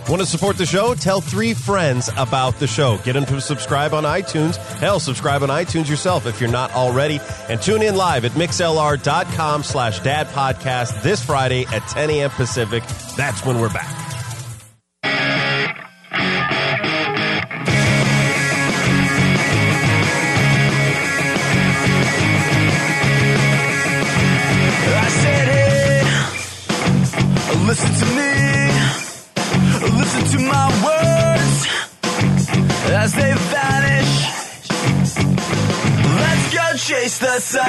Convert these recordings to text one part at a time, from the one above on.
Want to support the show? Tell 3 friends about the show. Get them to subscribe on iTunes. Hell, subscribe on iTunes yourself if you're not already. And tune in live at mixlr.com/dadpodcast this Friday at 10 a.m. Pacific. That's when we're back. I said, hey, listen to me. Listen to my words as they vanish. Let's go chase the sun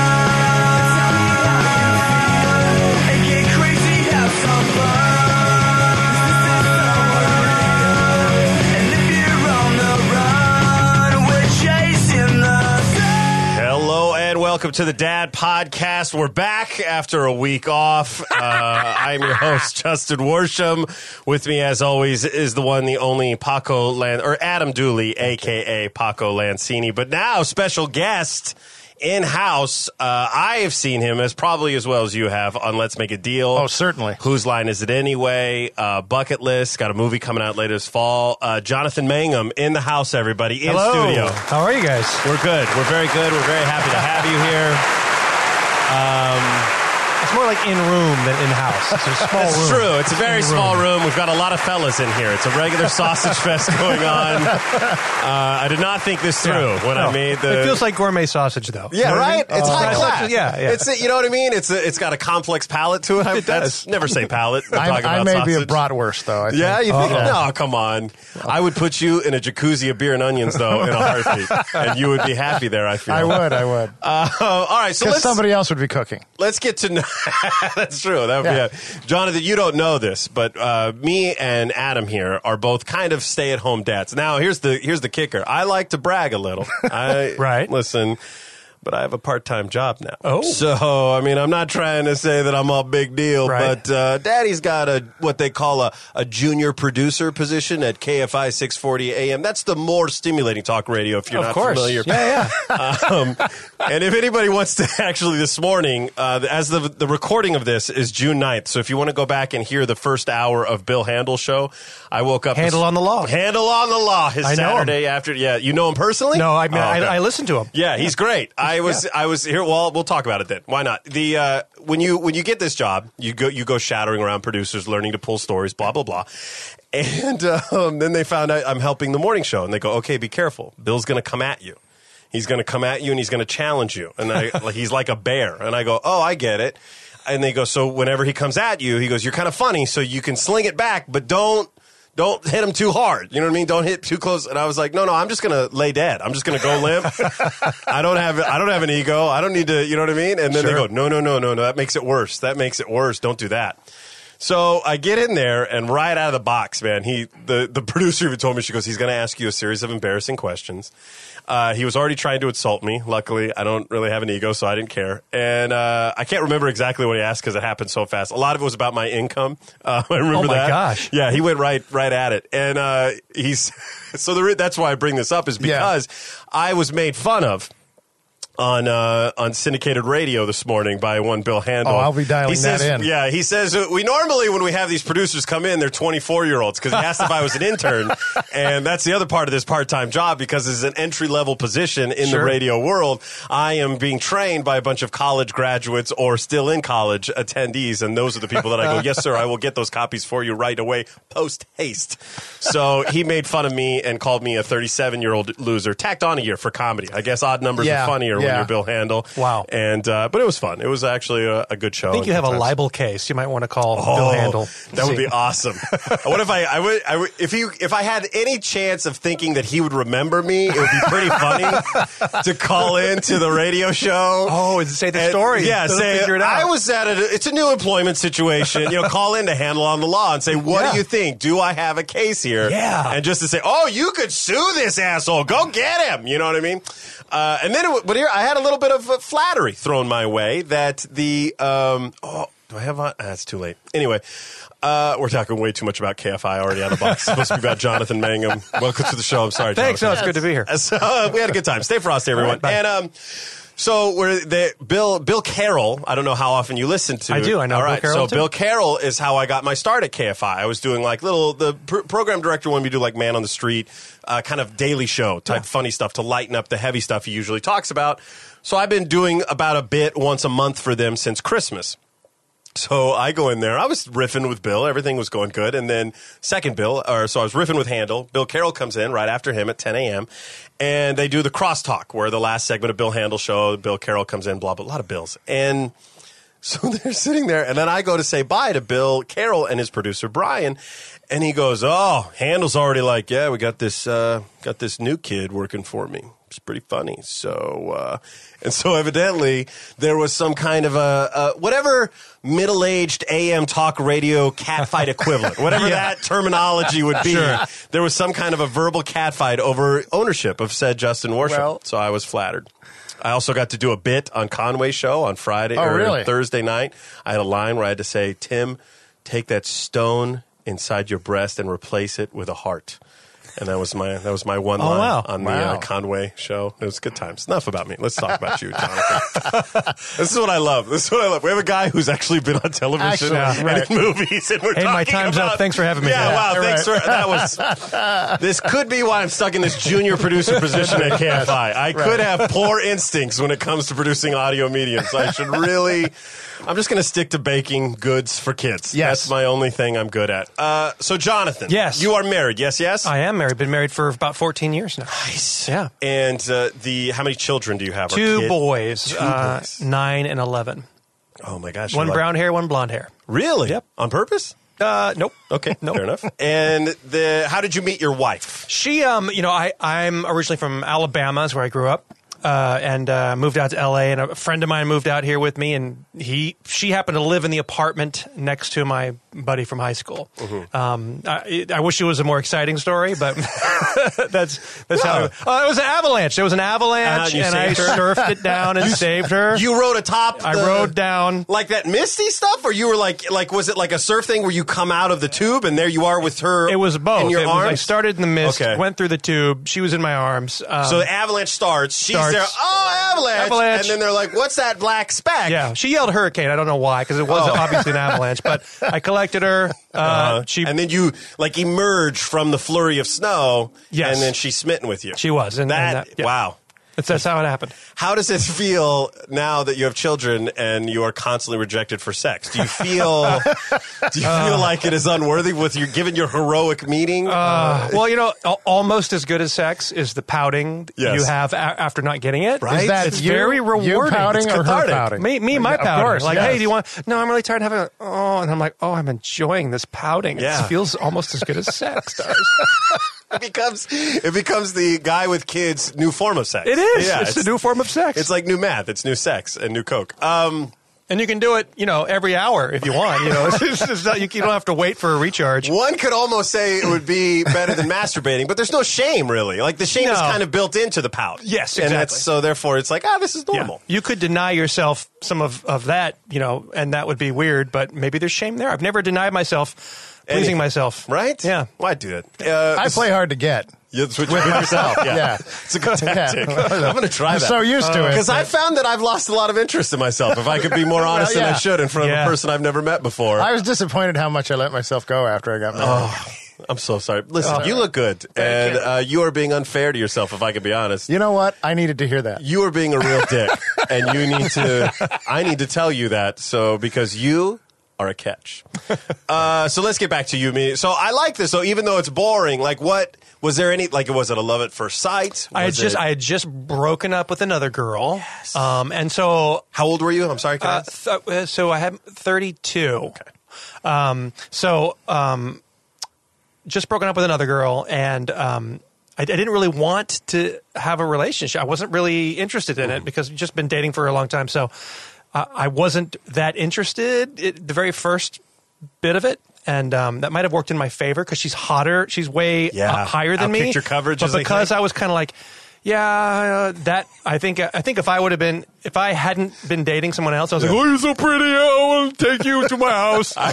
and get crazy, have some fun. And if you're on the run, we're chasing the sun. Hello and welcome to the Dad Podcast. We're back after a week off. I'm your host, Justin Worsham. With me, as always, is the one, the only Adam Dooley, a.k.a. Paco Lancini. But now, special guest in-house. I have seen him as well as you have on Let's Make a Deal. Oh, certainly. Whose Line Is It Anyway? Bucket List. Got a movie coming out later this fall. Jonathan Mangum in the house, everybody. In studio. How are you guys? We're good. We're very good. We're very happy to have you here. It's more like in-room than in-house. It's a small room. It's true. It's a very small room. We've got a lot of fellas in here. It's a regular sausage fest going on. I did not think this through when I made the... It feels like gourmet sausage, though. Yeah, right? It's high class. Yeah. It's, you know what I mean? It's got a complex palate to it. It does. Never say palate. I may be a bratwurst, though. I think. Yeah, you think? No, come on. I would put you in a jacuzzi of beer and onions, though, in a heartbeat. And you would be happy there, I feel. I would. All right, so because somebody else would be cooking. Let's get to know... That's true. That would be it. Jonathan, you don't know this, but me and Adam here are both kind of stay-at-home dads. Now, here's the kicker. I like to brag a little. Right. Listen, but I have a part-time job now. Oh. So, I mean, I'm not trying to say that I'm all big deal, right. but Daddy's got what they call a junior producer position at KFI 640 AM. That's the more stimulating talk radio if you're not familiar. Yeah. And if anybody wants to actually this morning, as the recording of this is June 9th, so if you want to go back and hear the first hour of Bill Handel's show, I woke up... Handle on the Law. Handle on the Law, his Saturday after... Yeah, you know him personally? No, I listened to him. Yeah, he's great. I was here. Well, we'll talk about it then. Why not? When you get this job, you go shadowing around producers, learning to pull stories, blah blah blah, and then they found out I'm helping the morning show, and they go, okay, be careful. Bill's going to come at you. He's going to come at you, and he's going to challenge you, and he's like a bear. And I go, oh, I get it. And they go, so whenever he comes at you, he goes, you're kind of funny, so you can sling it back, but don't hit him too hard. You know what I mean? Don't hit too close. And I was like, no, I'm just going to lay dead. I'm just going to go limp. I don't have an ego. I don't need to, you know what I mean? And then they go, no. That makes it worse. Don't do that. So I get in there, and right out of the box, man, the producer even told me, she goes, he's going to ask you a series of embarrassing questions. He was already trying to insult me. Luckily, I don't really have an ego, so I didn't care. And I can't remember exactly what he asked because it happened so fast. A lot of it was about my income. I remember that. Oh, my gosh. Yeah, he went right at it. And that's why I bring this up, is because I was made fun of on syndicated radio this morning by one Bill Handel. Oh, I'll be dialing that in. Yeah, he says, we normally, when we have these producers come in, they're 24-year-olds, because he asked if I was an intern, and that's the other part of this part-time job, because it's an entry-level position in the radio world. I am being trained by a bunch of college graduates or still in college attendees, and those are the people that I go, yes, sir, I will get those copies for you right away, post-haste. So he made fun of me and called me a 37-year-old loser, tacked on a year for comedy. I guess odd numbers are funnier when you're Bill Handel. Wow. And but it was fun. It was actually a good show. I think you have a libel case. You might want to call Bill Handel. That would be awesome. What if if I had any chance of thinking that he would remember me, it would be pretty funny to call into the radio show. Oh, and say the story. Yeah, say figure it out. I was at it's a new employment situation. Call in to Handle on the Law and say, what do you think? Do I have a case here? Yeah. And just to say, oh, you could sue this asshole. Go get him. You know what I mean? And then, but here I had a little bit of flattery thrown my way that the do I have? That's too late. Anyway, we're talking way too much about KFI already out of the box. It's supposed to be about Jonathan Mangum. Welcome to the show. I'm sorry. Thanks. Jonathan. No, it's good to be here. So we had a good time. Stay frosty, everyone. Right, and So Bill Carroll, I don't know how often you listen to. I do. I know All Bill right. Carroll, So too. Bill Carroll is how I got my start at KFI. I was doing like the program director wanted me to do like Man on the Street, kind of daily show type funny stuff to lighten up the heavy stuff he usually talks about. So I've been doing about a bit once a month for them since Christmas. So I go in there. I was riffing with Bill. Everything was going good. And then so I was riffing with Handel. Bill Carroll comes in right after him at 10 a.m. And they do the crosstalk, where the last segment of Bill Handel's show, Bill Carroll comes in, blah, blah, a lot of Bills. And so they're sitting there. And then I go to say bye to Bill Carroll and his producer, Brian. And he goes, oh, Handel's already like, yeah, we got this new kid working for me. It's pretty funny. So, and so evidently there was some kind of a whatever middle-aged AM talk radio catfight equivalent, whatever that terminology would be. Sure. There was some kind of a verbal catfight over ownership of said Justin Worsham. Well- So I was flattered. I also got to do a bit on Conway's show on Friday or really? Thursday night. I had a line where I had to say, Tim, take that stone inside your breast and replace it with a heart. And that was my one line wow. on Wow. the Conway show. It was good times. Enough about me. Let's talk about you, Jonathan. This is what I love. We have a guy who's actually been on television and in movies, and we're Hey, talking my time's about, up. Thanks for having me. Yeah, Yeah, wow. you're Thanks for that. Was this could be why I'm stuck in this junior producer position at KFI. I could have poor instincts when it comes to producing audio medium, so I should really. I'm just going to stick to baking goods for kids. Yes. That's my only thing I'm good at. So, Jonathan. Yes. You are married. Yes, yes? I am married. Been married for about 14 years now. Nice. Yeah. And how many children do you have? Or Two kid? boys, Two boys. 9 and 11. Oh, my gosh. One you're brown hair, one blonde hair. Really? Yep. On purpose? Nope. Okay, Nope. fair enough. And how did you meet your wife? She, I'm originally from Alabama, is where I grew up. And moved out to L.A. and a friend of mine moved out here with me, and she happened to live in the apartment next to my buddy from high school. Mm-hmm. I wish it was a more exciting story, but that's how it was. An avalanche. There was an avalanche, you and I saved her? surfed it down and saved her. You rode atop I rode down. like that misty stuff, or you were like was it like a surf thing where you come out of the tube and there you are with her? It was both. in your arms. I started in the mist, Okay. went through the tube. She was in my arms. So the avalanche starts. She's there. Oh, avalanche! Avalanche. And then they're like, "What's that black speck?" yeah, she yelled hurricane. I don't know why, because it was obviously an avalanche. But I collected her. She and then you like emerge from the flurry of snow. Yes. And then she's smitten with you. She was. And that. yeah. Wow. That's how it happened. How does it feel now that you have children and you are constantly rejected for sex? Do you feel like it is unworthy with your given your heroic meeting? Well, almost as good as sex is the pouting Yes. you have after not getting it. Right? Is that It's you, very rewarding. You pouting It's or her cathartic. pouting? My Of pouting. course, like, yes. hey, do you want? No, I'm really tired of having. And I'm like, I'm enjoying this pouting. Yeah. It feels almost as good as sex does. It becomes the guy with kids' new form of sex. It is. Yeah, it's the new form of sex. It's like new math. It's new sex and new Coke. and you can do it, every hour if you want. It's not, you don't have to wait for a recharge. One could almost say it would be better than masturbating, but there's no shame really. Like the shame is No. kind of built into the pout. Yes, And exactly. so therefore it's like, this is normal. You could deny yourself some of that, and that would be weird, but maybe there's shame there. I've never denied myself pleasing Anything. myself. Right? Yeah. Why do it? I play hard to get. With myself. Yeah. Yeah. It's a good tactic. I'm going to try I'm that. so used to it. Because I found that I've lost a lot of interest in myself. If I could be more honest than I yeah. should in front of Yeah. a person I've never met before. I was disappointed how much I let myself go after I got married. I'm so sorry. Listen, you look good. And you are being unfair to yourself, if I could be honest. You know what? I needed to hear that. You are being a real dick. And I need to tell you that. So, because you are a catch. So let's get back to you. So I like this. So even though it's boring, like what, was there any, like was it a love at first sight? I had just broken up with another girl. Yes. And so. How old were you? I'm sorry. Can I ask? So I had 32. Okay. Just broken up with another girl, and I didn't really want to have a relationship. I wasn't really interested in it because I've just been dating for a long time. So I wasn't that interested the very first bit of it. And that might have worked in my favor because she's hotter. She's way higher than me. Outkicked your coverage, but as they because say. I was kind of like, that I think if I would have been if I hadn't been dating someone else, I was like, "Oh, you're so pretty! I want to take you to my house." I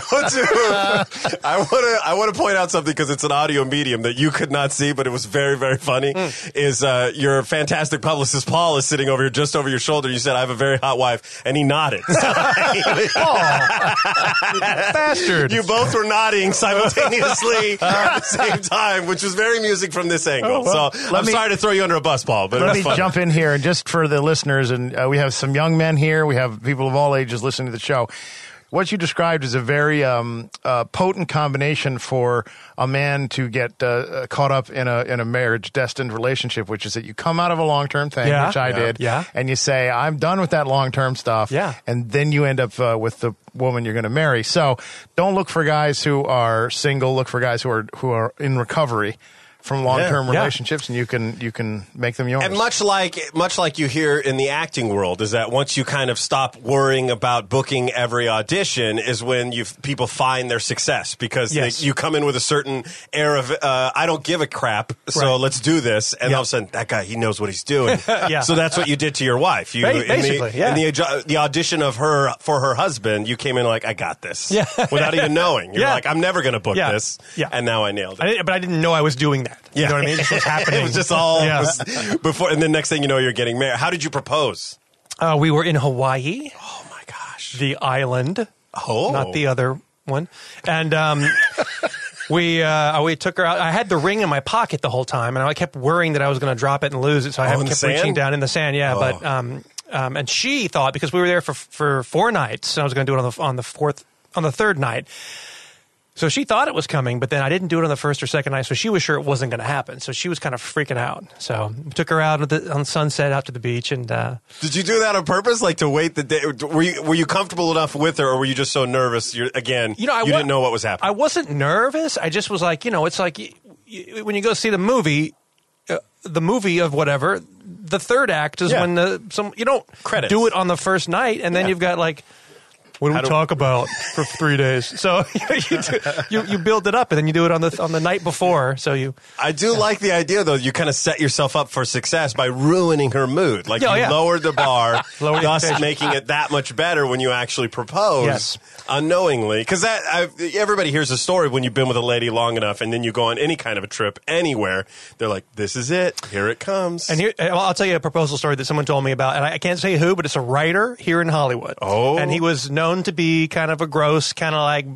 want to point out something because it's an audio medium that you could not see, but it was very, very funny. Is your fantastic publicist Paul is sitting over here, just over your shoulder. You said, "I have a very hot wife," and he nodded. Bastard! You both were nodding simultaneously at the same time, which was very amusing from this angle. So I'm sorry to throw you under a bus, Paul, but it Let was me fun. jump in here, and just for the listeners, and we have some young men here. We have people of all ages listening to the show. What you described is a very potent combination for a man to get caught up in a marriage-destined relationship, which is that you come out of a long-term thing, Yeah. which I Yeah. did, Yeah. and you say, I'm done with that long-term stuff, Yeah. and then you end up with the woman you're going to marry. So don't look for guys who are single. Look for guys who are in recovery from long-term Yeah. relationships, and you can make them yours. And much like you hear in the acting world, is that once you kind of stop worrying about booking every audition, is when people find their success because Yes. you come in with a certain air of I don't give a crap, so Right. let's do this, and Yeah. all of a sudden that guy he knows what he's doing. Yeah. So that's what you did to your wife. You Basically, yeah. in the audition of her for her husband, you came in like I got this, Yeah. without even knowing. You're Yeah. like I'm never going to book Yeah. this, Yeah. and now I nailed it. But I didn't know I was doing that. You Yeah. know what I mean? It was happening. It was just all Yeah. before, and then next thing you know, you're getting married. How did you propose? We were in Hawaii, Oh my gosh! the island, Oh, not the other one, and we took her out. I had the ring in my pocket the whole time, and I kept worrying that I was going to drop it and lose it. So I in the kept sand? reaching down in the sand. Yeah, Oh. but and she thought because we were there for 4 nights, and I was going to do it on the third night. So she thought it was coming, but then I didn't do it on the first or second night, so she was sure it wasn't going to happen. So she was kind of freaking out. So we took her out on sunset out to the beach, and Did you do that on purpose, like to wait the day? Were you comfortable enough with her, or were you just so nervous? You didn't know what was happening. I wasn't nervous. I just was like, it's like when you go see the movie of whatever, the third act is Yeah. when you don't Credits. do it on the first night, and then Yeah. you've got like. What do we talk about for 3 days? So you build it up, and then you do it on the night before. So I do like the idea, though. You kind of set yourself up for success by ruining her mood. Like you lowered the bar, Lowered the thus expectation. making it that much better when you actually propose Yes. unknowingly. Because everybody hears a story when you've been with a lady long enough, and then you go on any kind of a trip anywhere. They're like, "This is it. Here it comes." And I'll tell you a proposal story that someone told me about, and I can't say who, but it's a writer here in Hollywood. Oh. And he was known to be kind of a gross, kind of like,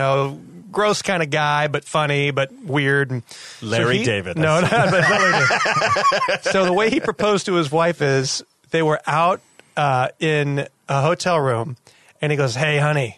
gross kind of guy, but funny, but weird. And Larry David. No, not Larry David. So the way he proposed to his wife is they were out in a hotel room, and he goes, "Hey, honey,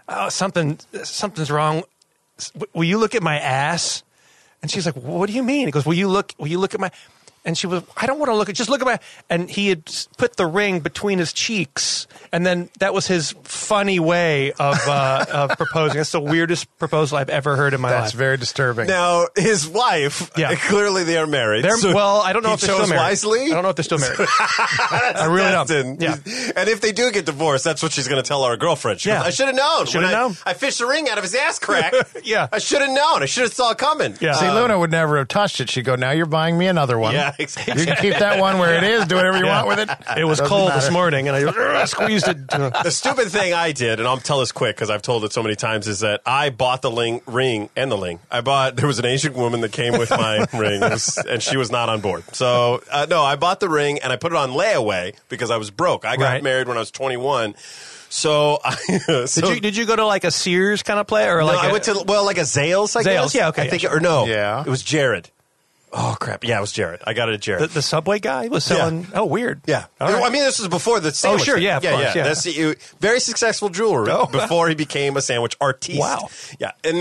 something's wrong. Will you look at my ass?" And she's like, "What do you mean?" He goes, Will you look at my?" And she was, "I don't want to look at. Just look at my." And he had put the ring between his cheeks, and then that was his funny way of proposing. That's the weirdest proposal I've ever heard in my That's life. very disturbing. Now, his wife, Yeah. clearly they are married. So I don't know he if they're still chose married. wisely? I don't know if they're still married. I really don't. Yeah. And if they do get divorced, that's what she's going to tell our girlfriend. She Yeah. goes, I should have known. Should have When known. I fished the ring out of his ass crack. Yeah. I should have known. I should have saw it coming. Yeah. See, Luna would never have touched it. She'd go, now you're buying me another one. Yeah, exactly. You can keep that one where it is. Do whatever you want with it. It was Doesn't cold matter. this morning, and I squeezed it. The stupid thing I did, and I'll tell this quick because I've told it so many times, is that I bought the ring and the ling. There was an Asian woman that came with my ring, and she was not on board. So, no, I bought the ring and I put it on layaway because I was broke. I got Right. married when I was 21. So, Did you go to like a Sears kind of play, or No, like I went to like a Zales, I Zales, guess. yeah, okay, I think, yeah, or no, Yeah. it was Jared. Oh crap! Yeah, it was Jared. I got it at Jared. the Subway guy was selling? Yeah. Oh, weird. Yeah, All right. I mean, this was before the sandwich. sure, thing. yeah, of course, yeah. That's very successful jewelry before he became a sandwich artiste. Wow. Yeah, and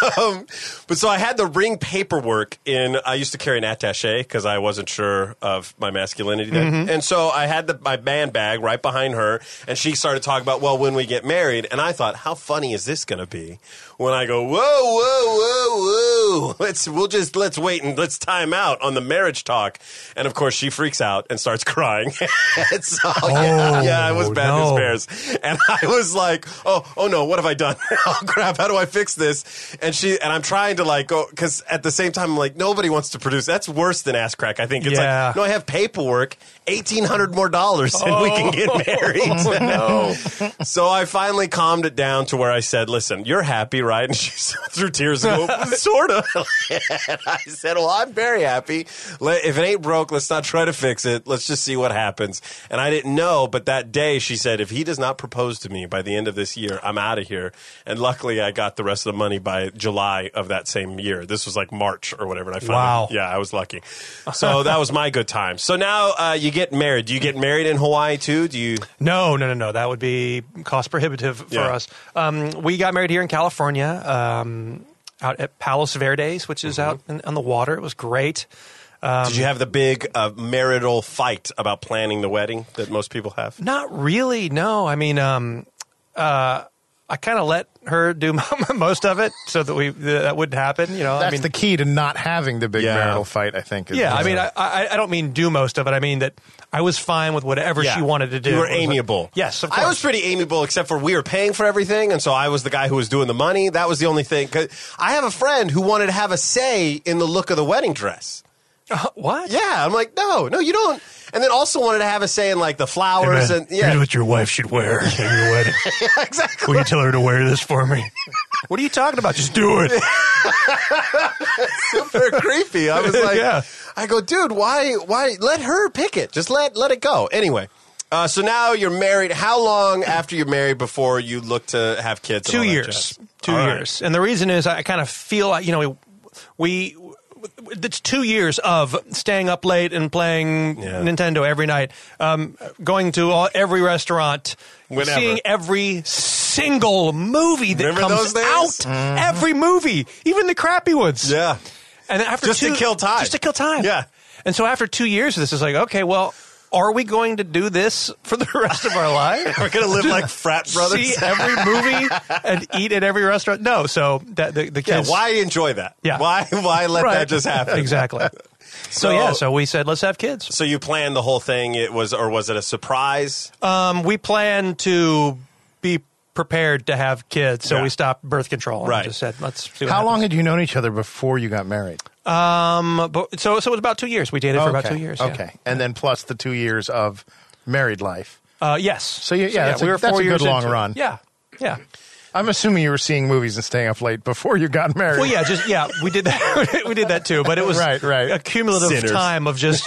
but so I had the ring paperwork in. I used to carry an attaché because I wasn't sure of my masculinity then, and so I had my man bag right behind her, and she started talking about when we get married, and I thought, how funny is this going to be when I go whoa whoa whoa whoa let's wait and let's time out on the marriage talk. And of course, she freaks out and starts crying. And so, yeah, it was bad news bears. And I was like, oh no, what have I done? Oh crap, how do I fix this? And I'm trying to like go, because at the same time, I'm like, nobody wants to produce. That's worse than ass crack. I think it's like, no, I have paperwork, $1,800 more, and we can get married. No. So I finally calmed it down to where I said, listen, you're happy, right? And she through tears and go, sort of. And I said, well, I'm very happy. If it ain't broke, let's not try to fix it. Let's just see what happens. And I didn't know, but that day she said, if he does not propose to me by the end of this year, I'm out of here. And luckily I got the rest of the money by July of that same year. This was like March or whatever. And I finally, I was lucky. So that was my good time. So now you get married. Do you get married in Hawaii too? Do you? No. That would be cost prohibitive for us. We got married here in California, out at Palos Verdes, which is out on the water. It was great. Did you have the big marital fight about planning the wedding that most people have? Not really, no. I mean, I kind of let her do most of it so that that wouldn't happen. You know, that's the key to not having the big marital fight, I think. I mean, I don't mean do most of it. I mean that I was fine with whatever she wanted to do. You were amiable. Yes, of course. I was pretty amiable, except for we were paying for everything, and so I was the guy who was doing the money. That was the only thing. 'Cause I have a friend who wanted to have a say in the look of the wedding dress. What? Yeah, I'm like, no, you don't. And then also wanted to have a say in like the flowers and here's what your wife should wear at your wedding. Yeah, exactly. Will you tell her to wear this for me? What are you talking about? Just do it. Super creepy. I was like, I go, dude, why let her pick it? Just let it go. Anyway. So now you're married. How long after you're married before you look to have kids? 2 years. 2 years. And the reason is I kind of feel like, it's 2 years of staying up late and playing Nintendo every night, going to every restaurant, seeing every single movie that comes out. Every movie, even the crappy ones. Yeah. And after just to kill time. Just to kill time. Yeah. And so after 2 years of this, it's like, okay, well, are we going to do this for the rest of our life? We're going to live like frat brothers? See every movie and eat at every restaurant? No. So the kids. Yeah, why enjoy that? Yeah. Why let that just happen? Exactly. So we said, let's have kids. So you planned the whole thing. Was it a surprise? We planned to be prepared to have kids. So we stopped birth control and just said, let's see what How happens. long had you known each other before you got married? So it was about 2 years. We dated for about 2 years. Okay. And then plus the 2 years of married life. Yes. So that's a good long run. Yeah. Yeah. I'm assuming you were seeing movies and staying up late before you got married. Well, we did that. We did that too, but it was right. a cumulative time of just.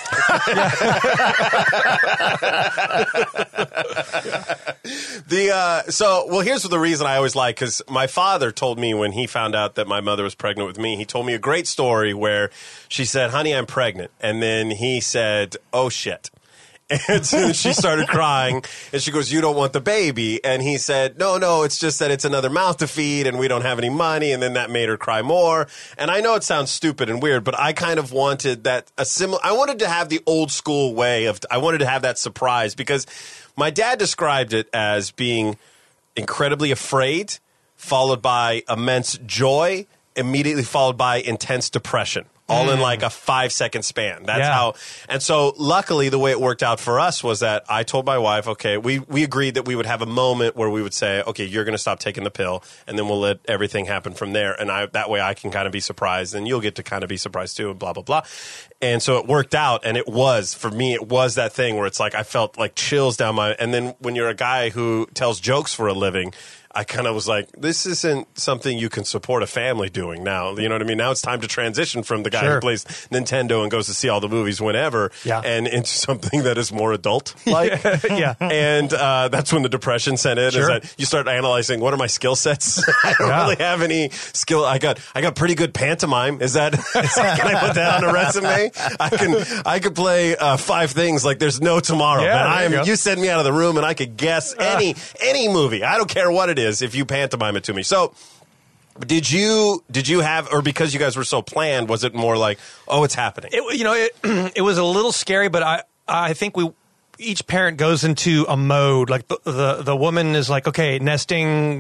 Here's the reason I always like, because my father told me when he found out that my mother was pregnant with me, he told me a great story where she said, "Honey, I'm pregnant," and then he said, "Oh shit." And so she started crying, and she goes, "You don't want the baby?" And he said, No, it's just that it's another mouth to feed, and we don't have any money, and then that made her cry more. And I know it sounds stupid and weird, but I kind of wanted I wanted to have the old school way I wanted to have that surprise, because my dad described it as being incredibly afraid, followed by immense joy, immediately followed by intense depression. All in like a 5-second span. That's how. And so luckily the way it worked out for us was that I told my wife, okay, we agreed that we would have a moment where we would say, okay, you're going to stop taking the pill, and then we'll let everything happen from there. And that way I can kind of be surprised, and you'll get to kind of be surprised too, and blah, blah, blah. And so it worked out, and for me, it was that thing where it's like I felt like chills down and then when you're a guy who tells jokes for a living, I kind of was like, this isn't something you can support a family doing now. You know what I mean? Now it's time to transition from the guy who plays Nintendo and goes to see all the movies whenever and into something that is more adult-like. And that's when the depression set in. Is that you start analyzing, what are my skill sets? I don't really have any skill. I got pretty good pantomime. Can I put that on a resume? I could play 5 things like there's no tomorrow. But you send me out of the room and I could guess any movie. I don't care what it is. If you pantomime it to me. So did you have, or because you guys were so planned, was it more like, oh, it's happening? It was a little scary, but I think each parent goes into a mode. Like the woman is like, okay, nesting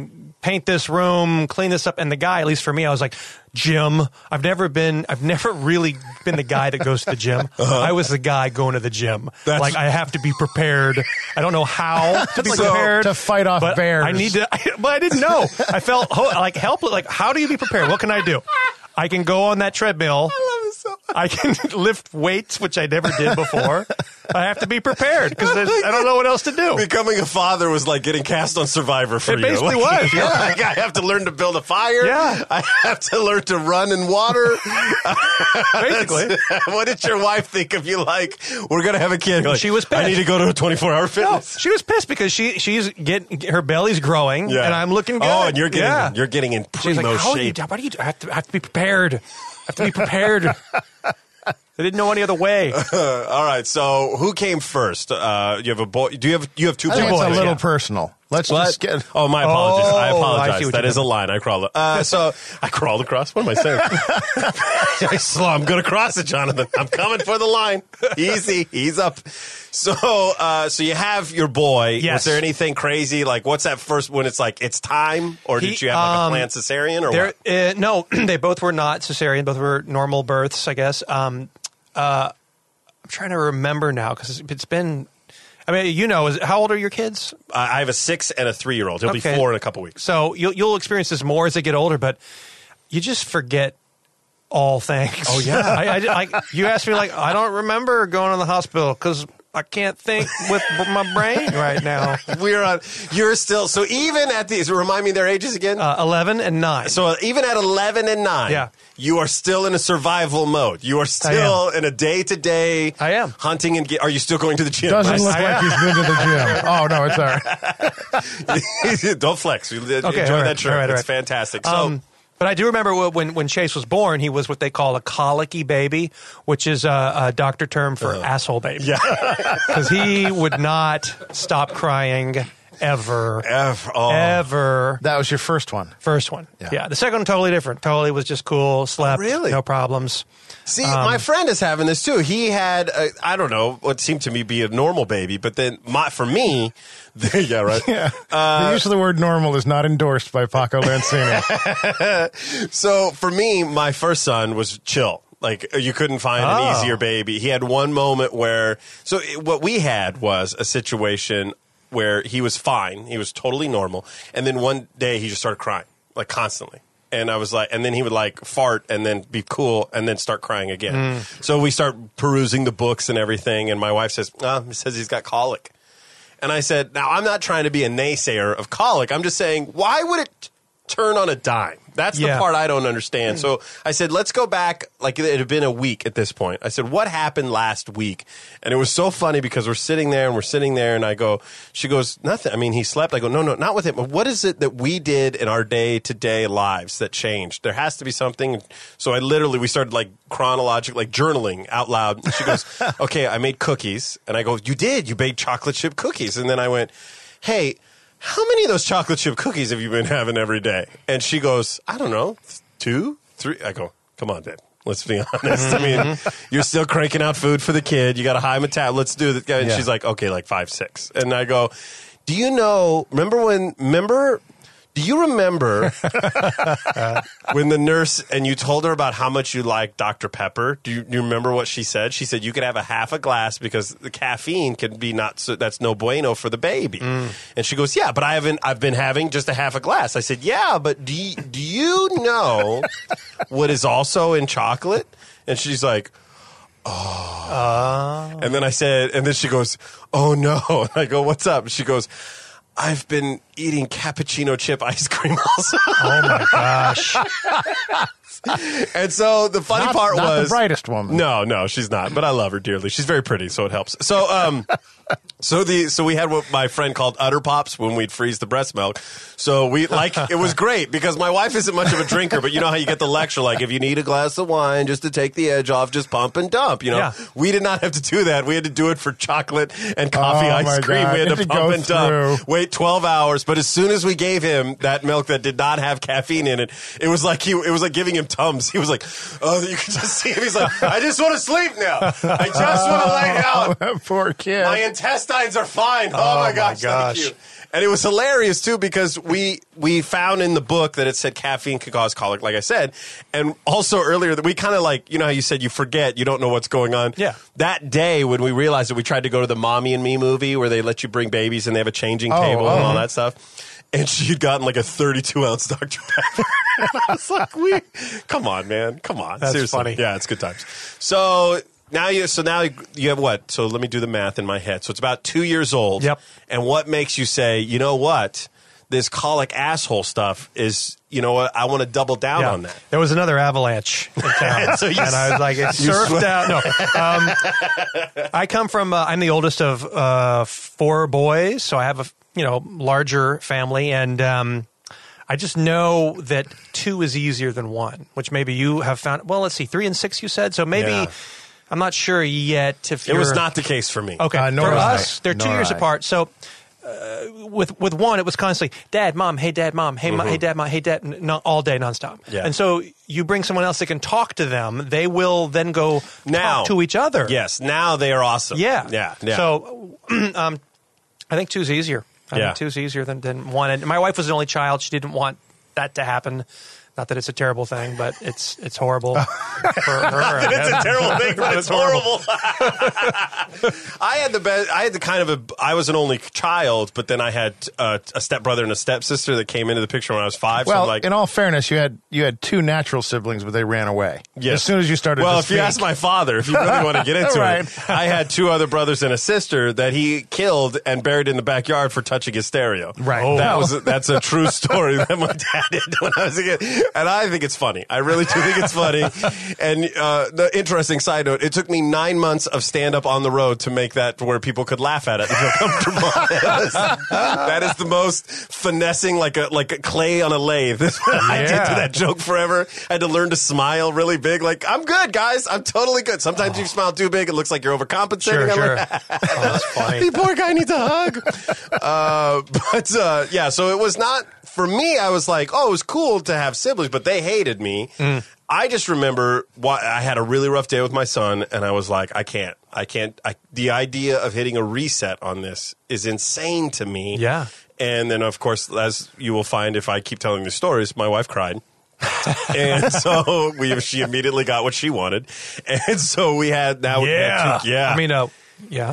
paint this room, clean this up. And the guy, at least for me, I was like, gym. I've never really been the guy that goes to the gym. I was the guy going to the gym. Like, I have to be prepared. I don't know how to be prepared. To fight off but bears. I need to, but I didn't know. I felt like helpless. Like, how do you be prepared? What can I do? I can go on that treadmill. I can lift weights, which I never did before. I have to be prepared because I don't know what else to do. Becoming a father was like getting cast on Survivor for you. It basically was. Yeah. Like, I have to learn to build a fire. Yeah. I have to learn to run in water. Basically. What did your wife think of you? Like, we're going to have a kid. Like, She was pissed. I need to go to a 24-hour No, fitness. she was pissed because she's getting her belly's growing and I'm looking good. Oh, and you're getting in She's primo like, how shape. What do you do? I have to be prepared. I have to be prepared. I didn't know any other way. All right. So who came first? You have a boy. You have two I think boys. it's a little yeah. personal. Let's What? just get. Oh, my apologies. I I see apologize. what That you is a meant. line. I crawled. So I crawled across. What am I saying? I'm going to cross it, Jonathan. I'm coming for the line. Easy. He's up. So you have your boy. Yes. Was there anything crazy? Like, what's that first when it's like it's time, or did you have like a planned cesarean or what? No, they both were not cesarean. Both were normal births, I guess. I'm trying to remember now because it's been. I mean, how old are your kids? I have a 6 and a 3-year-old. He'll be 4 in a couple weeks. So you'll experience this more as they get older, but you just forget all things. Oh, yeah. I you asked me like I don't remember going to the hospital because I can't think with my brain right now. You're still so even at these. Remind me their ages again. 11 and 9. So even at 11 and 9, Yeah. you are still in a survival mode. You are still in a day-to-day I am. hunting and are you still going to the gym? Doesn't look like he's been to the gym. Oh, no, it's all right. Don't flex. Enjoy all right, that shirt. all right, all It's right. fantastic. So But I do remember when Chase was born, he was what they call a colicky baby, which is a doctor term for asshole baby. yeah. Because he would not stop crying ever. Ever. That was your first one. First one. Yeah. Yeah. The second one, totally different. Totally was just cool, slept, really? no problems. See, my friend is having this too. He had, I don't know, what seemed to me be a normal baby, but then for me, yeah, right. Yeah. The use of the word normal is not endorsed by Paco Lancini. So for me, my first son was chill. Like, you couldn't find an easier baby. He had one moment where, what we had was a situation where he was fine. He was totally normal. And then one day he just started crying, like constantly. And I was like, and then he would like fart and then be cool and then start crying again. So we start perusing the books and everything. And my wife says, he says he's got colic. And I said, now I'm not trying to be a naysayer of colic. I'm just saying, why would it turn on a dime? That's the part I don't understand. So I said, let's go back. Like it had been a week at this point. I said, what happened last week? And it was so funny because we're sitting there and she goes, nothing. I mean, he slept. I go, no, not with him. But what is it that we did in our day-to-day lives that changed? There has to be something. So we started like chronologically, like journaling out loud. And she goes, okay, I made cookies. And I go, you did? You baked chocolate chip cookies. And then I went, hey, how many of those chocolate chip cookies have you been having every day? And she goes, I don't know, 2, 3. I go, come on, babe. Let's be honest. I mean, you're still cranking out food for the kid. You got a high metabolism. Let's do this. And she's like, okay, like 5, 6. And I go, do you remember when the nurse and you told her about how much you like Dr. Pepper? Do you remember what she said? She said you could have a half a glass because the caffeine can be that's no bueno for the baby. And she goes, yeah, but I've been having just a half a glass. I said, yeah, but do you know what is also in chocolate? And she's like, oh. And then I said, and then she goes, oh no. And I go, what's up? And she goes, I've been eating cappuccino chip ice cream also. Oh my gosh. And so the funny part not was the brightest woman. No, she's not. But I love her dearly. She's very pretty, so it helps. So, so we had what my friend called Udder Pops when we'd freeze the breast milk. So it was great because my wife isn't much of a drinker, but you know how you get the lecture, like if you need a glass of wine just to take the edge off, just pump and dump. We did not have to do that. We had to do it for chocolate and coffee ice cream. God. We had You to had to pump go and dump. through. Wait 12 hours. But as soon as we gave him that milk that did not have caffeine in it, it was like giving him Tums. He was like, oh, you could just see him. He's like, I just want to sleep now. I just want to lay down. That poor kid. My intestines are fine. Oh, my gosh, thank you. And it was hilarious, too, because we found in the book that it said caffeine can cause colic, like I said. And also earlier that we kind of like, you know how you said you forget, you don't know what's going on? Yeah. That day when we realized that we tried to go to the Mommy and Me movie where they let you bring babies and they have a changing table and all that stuff. And she'd gotten like a 32-ounce Dr. Pepper. And I was like, come on, man. Come on. That's Seriously. funny. Yeah, it's good times. So now you have what? So let me do the math in my head. So it's about 2 years old. Yep. And what makes you say, you know what? This colic asshole stuff is, you know what? I want to double down on that. There was another avalanche in town. So and I was like, it surfed out. No. I come from, I'm the oldest of 4 boys, so I have a larger family, and I just know that 2 is easier than 1, which maybe you have found. Well, let's see, 3 and 6 you said, so maybe. Yeah. I'm not sure yet if it was not the case for me. Okay, for us, they're 2 years apart. So with 1, it was constantly Dad, Mom, hey Dad, Mom, hey, hey Dad, Mom, hey Dad, all day nonstop. Yeah. And so you bring someone else that can talk to them, they will then go talk to each other. Yes, now they are awesome. Yeah. So I think 2's easier. I think 2's easier than 1. And my wife was an only child; she didn't want that to happen. Not that it's a terrible thing, but it's horrible for her. It's a terrible thing, but it's horrible. I was an only child, but then I had a stepbrother and a stepsister that came into the picture when I was 5. Well, so like, in all fairness, you had 2 natural siblings, but they ran away. Yes. As soon as you started. Well, to if you speak. ask my father, if you really want to get into Right. it, I had 2 other brothers and a sister that he killed and buried in the backyard for touching his stereo. Right. Oh. That's a true story that my dad did when I was a kid. And I think it's funny. I really do think it's funny. And the interesting side note, it took me 9 months of stand-up on the road to make that to where people could laugh at it and feel comfortable. That is the most finessing, like a clay on a lathe. I did to that joke forever. I had to learn to smile really big. Like, I'm good, guys. I'm totally good. Sometimes you smile too big. It looks like you're overcompensating. Sure. Like, That's funny. the poor guy needs a hug. Yeah, so it was not... For me, I was like, oh, it was cool to have siblings, but they hated me. I just remember I had a really rough day with my son, and I was like, I can't. The idea of hitting a reset on this is insane to me. Yeah. And then, of course, as you will find if I keep telling the stories, my wife cried. And so she immediately got what she wanted. And so we had now. Yeah. Yeah.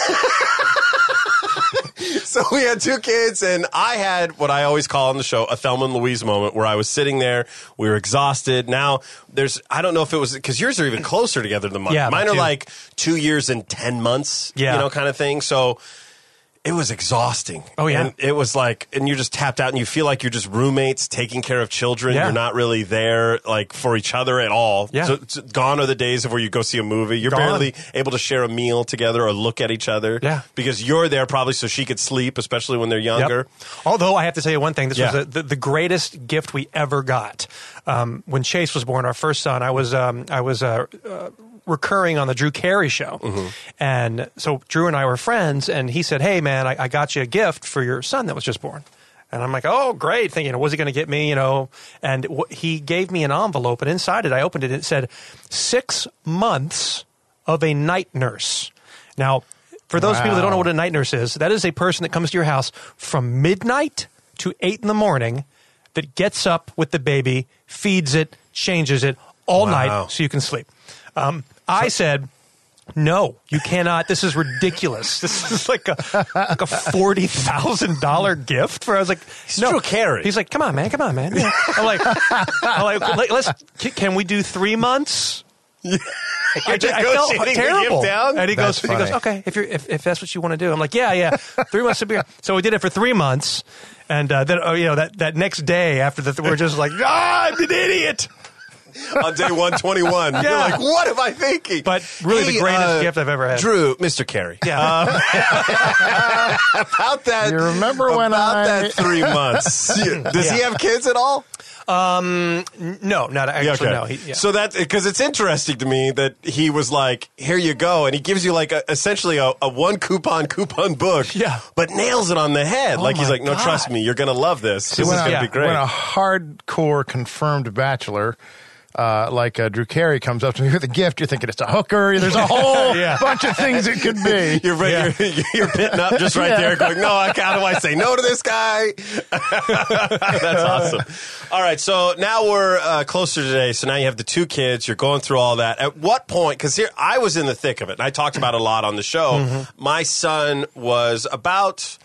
So we had 2 kids, and I had what I always call on the show a Thelma and Louise moment where I was sitting there. We were exhausted. Now, I don't know if it was, because yours are even closer together than mine. Yeah, mine are 2. like 2 years and 10 months, kind of thing. So it was exhausting. Oh, yeah. And it was like, and you're just tapped out, and you feel like you're just roommates taking care of children. Yeah. You're not really there, like, for each other at all. Yeah. So gone are the days of where you go see a movie. You're barely able to share a meal together or look at each other. Yeah. Because you're there probably so she could sleep, especially when they're younger. Yep. Although I have to tell you one thing, this was the greatest gift we ever got. When Chase was born, our first son, I was recurring on the Drew Carey show. And so Drew and I were friends, and he said, hey, man, I got you a gift for your son that was just born. And I'm like, oh, great. Thinking, what's he going to get me, And he gave me an envelope, and inside it, I opened it, and it said 6 months of a night nurse. Now, for those people that don't know what a night nurse is, that is a person that comes to your house from midnight to 8 in the morning that gets up with the baby, feeds it, changes it all night so you can sleep. I said, no, you cannot. This is ridiculous. This is like a $40,000 gift. I was like, no. Drew Carey. He's like, come on, man. Yeah. I'm like, can we do 3 months? I felt terrible. And he goes, okay, if that's what you want to do. I'm like, yeah, 3 months of beer. So we did it for 3 months, and then that next day after we're just like, I'm an idiot. On day 121. Yeah. You're like, what am I thinking? But really the greatest gift I've ever had. Drew, Mr. Carey. Yeah. About that. You remember when that 3 months. Does he have kids at all? No, not actually. Okay. No. So that's because it's interesting to me that he was like, here you go. And he gives you like essentially a 1 coupon book. Yeah. But nails it on the head. Like he's like, no, God. trust me. You're going to love this. This is going to be great. When a hardcore confirmed bachelor, Drew Carey comes up to me with a gift, you're thinking it's a hooker. There's a whole bunch of things it could be. You're pitting up just right there going, no, how do I say no to this guy? That's awesome. All right, so now we're closer today. So now you have the 2 kids. You're going through all that. At what point, because here I was in the thick of it, and I talked about it a lot on the show. Mm-hmm. My son was about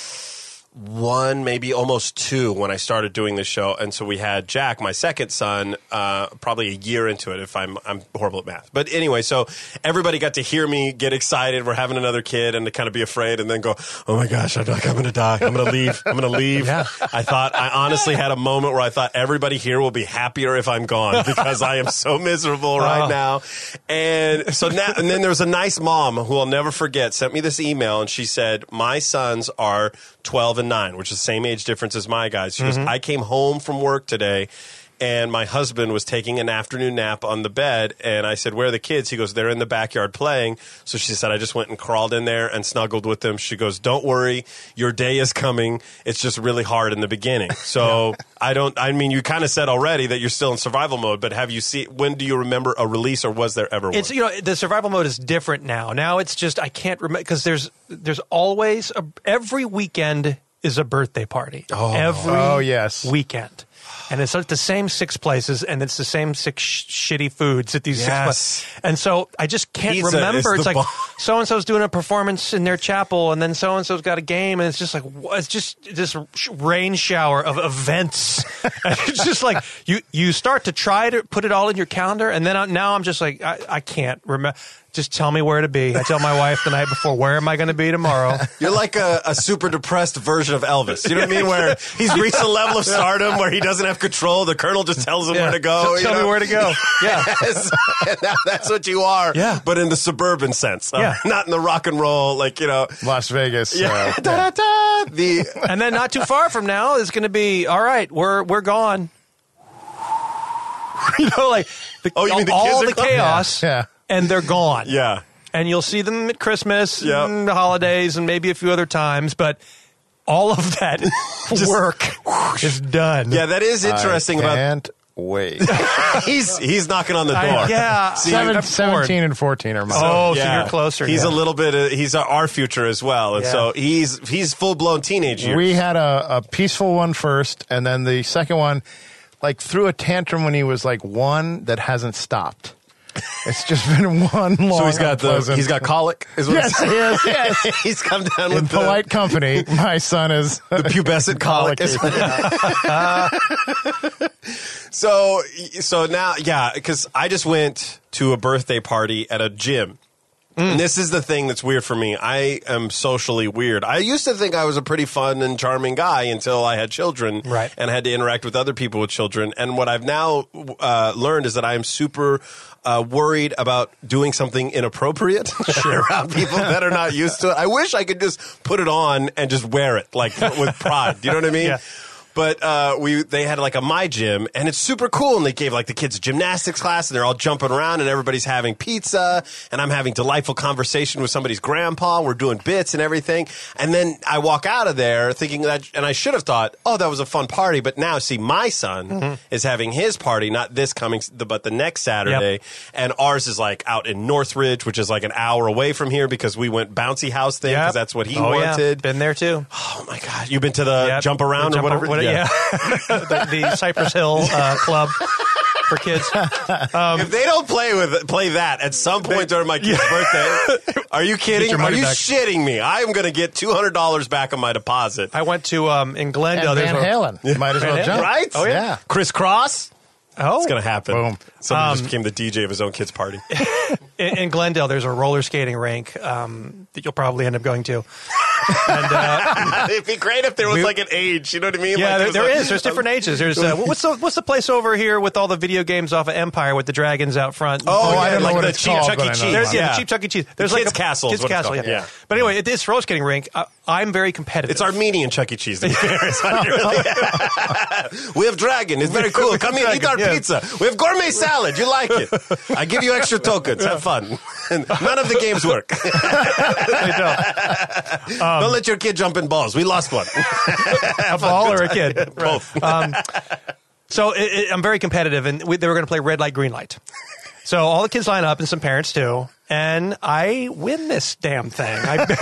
1, maybe almost 2 when I started doing this show. And so we had Jack, my second son, probably a year into it if I'm horrible at math. But anyway, so everybody got to hear me get excited. We're having another kid and to kind of be afraid and then go, oh my gosh, I'm going to die. I'm going to leave. I'm going to leave. Yeah. I honestly had a moment where I thought everybody here will be happier if I'm gone because I am so miserable right now. And so now, and then there was a nice mom who I'll never forget sent me this email and she said, my sons are 12 and 9, which is the same age difference as my guys. She goes, I came home from work today and my husband was taking an afternoon nap on the bed and I said, where are the kids? He goes, they're in the backyard playing. So she said, I just went and crawled in there and snuggled with them. She goes, don't worry, your day is coming. It's just really hard in the beginning. So you kind of said already that you're still in survival mode, but when do you remember a release or was there ever one? It's, the survival mode is different now. Now it's just, I can't remember because there's always every weekend is a birthday party. Every weekend. And it's like the same 6 places, and it's the same 6 shitty foods at these 6 places. And so I just can't remember. It's like so-and-so's doing a performance in their chapel, and then so-and-so's got a game, and it's just like, it's just this rain shower of events. And it's just like, you start to try to put it all in your calendar, and then now I'm just like, I can't remember. Just tell me where to be. I tell my wife the night before, where am I going to be tomorrow? You're like a super depressed version of Elvis. You know what I mean? Where he's reached a level of stardom where he doesn't have control. The colonel just tells him where to go. Tell me where to go. Yeah. Yes. That's what you are. Yeah. But in the suburban sense. Not in the rock and roll, Las Vegas. Yeah. And then not too far from now is going to be, all right, we're gone. You mean all the chaos. Yeah. And they're gone. Yeah. And you'll see them at Christmas and the holidays and maybe a few other times, but all of that work is done. Yeah, that is interesting can't wait. He's knocking on the door. Yeah. 17 and 14 are mine. Oh, so you're closer. He's a little bit, he's our future as well. And so he's full-blown teenage years. We had a peaceful one first, and then the second one, threw a tantrum when he was 1 that hasn't stopped. It's just been one long. So he's got colic. Is what yes, he is. Yes, he's come down in with polite company. My son is the pubescent colic. So now, because I just went to a birthday party at a gym. And this is the thing that's weird for me. I am socially weird. I used to think I was a pretty fun and charming guy until I had children and had to interact with other people with children. And what I've now learned is that I am super worried about doing something inappropriate around people that are not used to it. I wish I could just put it on and just wear it with pride. Do you know what I mean? Yeah. But they had a My Gym, and it's super cool. And they gave the kids a gymnastics class, and they're all jumping around, and everybody's having pizza, and I'm having delightful conversation with somebody's grandpa. We're doing bits and everything. And then I walk out of there thinking that, and I should have thought, oh, that was a fun party. But now, see, my son is having his party, not this coming, but the next Saturday. Yep. And ours is out in Northridge, which is an hour away from here because we went bouncy house thing because that's what he wanted. Been there too. Oh my God, you've been to the jump around or whatever. Yeah. the Cypress Hill Club for kids. If they don't play that at some point during my kid's birthday, are you kidding? Are you shitting me? I'm going to get $200 back on my deposit. I went to in Glendale. And Van Halen. You might as well jump. Right? Oh, yeah. Criss Cross. Oh. It's going to happen. Boom. Somebody just became the DJ of his own kid's party. In Glendale, there's a roller skating rink that you'll probably end up going to. And, it'd be great if there was an age. You know what I mean? Yeah, there is. There's different ages. There's what's the place over here with all the video games off of Empire with the dragons out front? I don't know what it's called. Chuck E. Cheese. The cheap Chuck E. Cheese. There's Kids Castle. Kids Castle. Yeah. But anyway, this roller skating rink, I'm very competitive. It's Armenian Chuck E. Cheese. We have dragon. It's very cool. Come here, eat our pizza. We have gourmet salad. You like it? I give you extra tokens. Have fun. None of the games work. They don't. Don't let your kid jump in balls. We lost one. A ball or a kid? Both. So I'm very competitive, and they were going to play red light, green light. So all the kids line up, and some parents too, and I win this damn thing.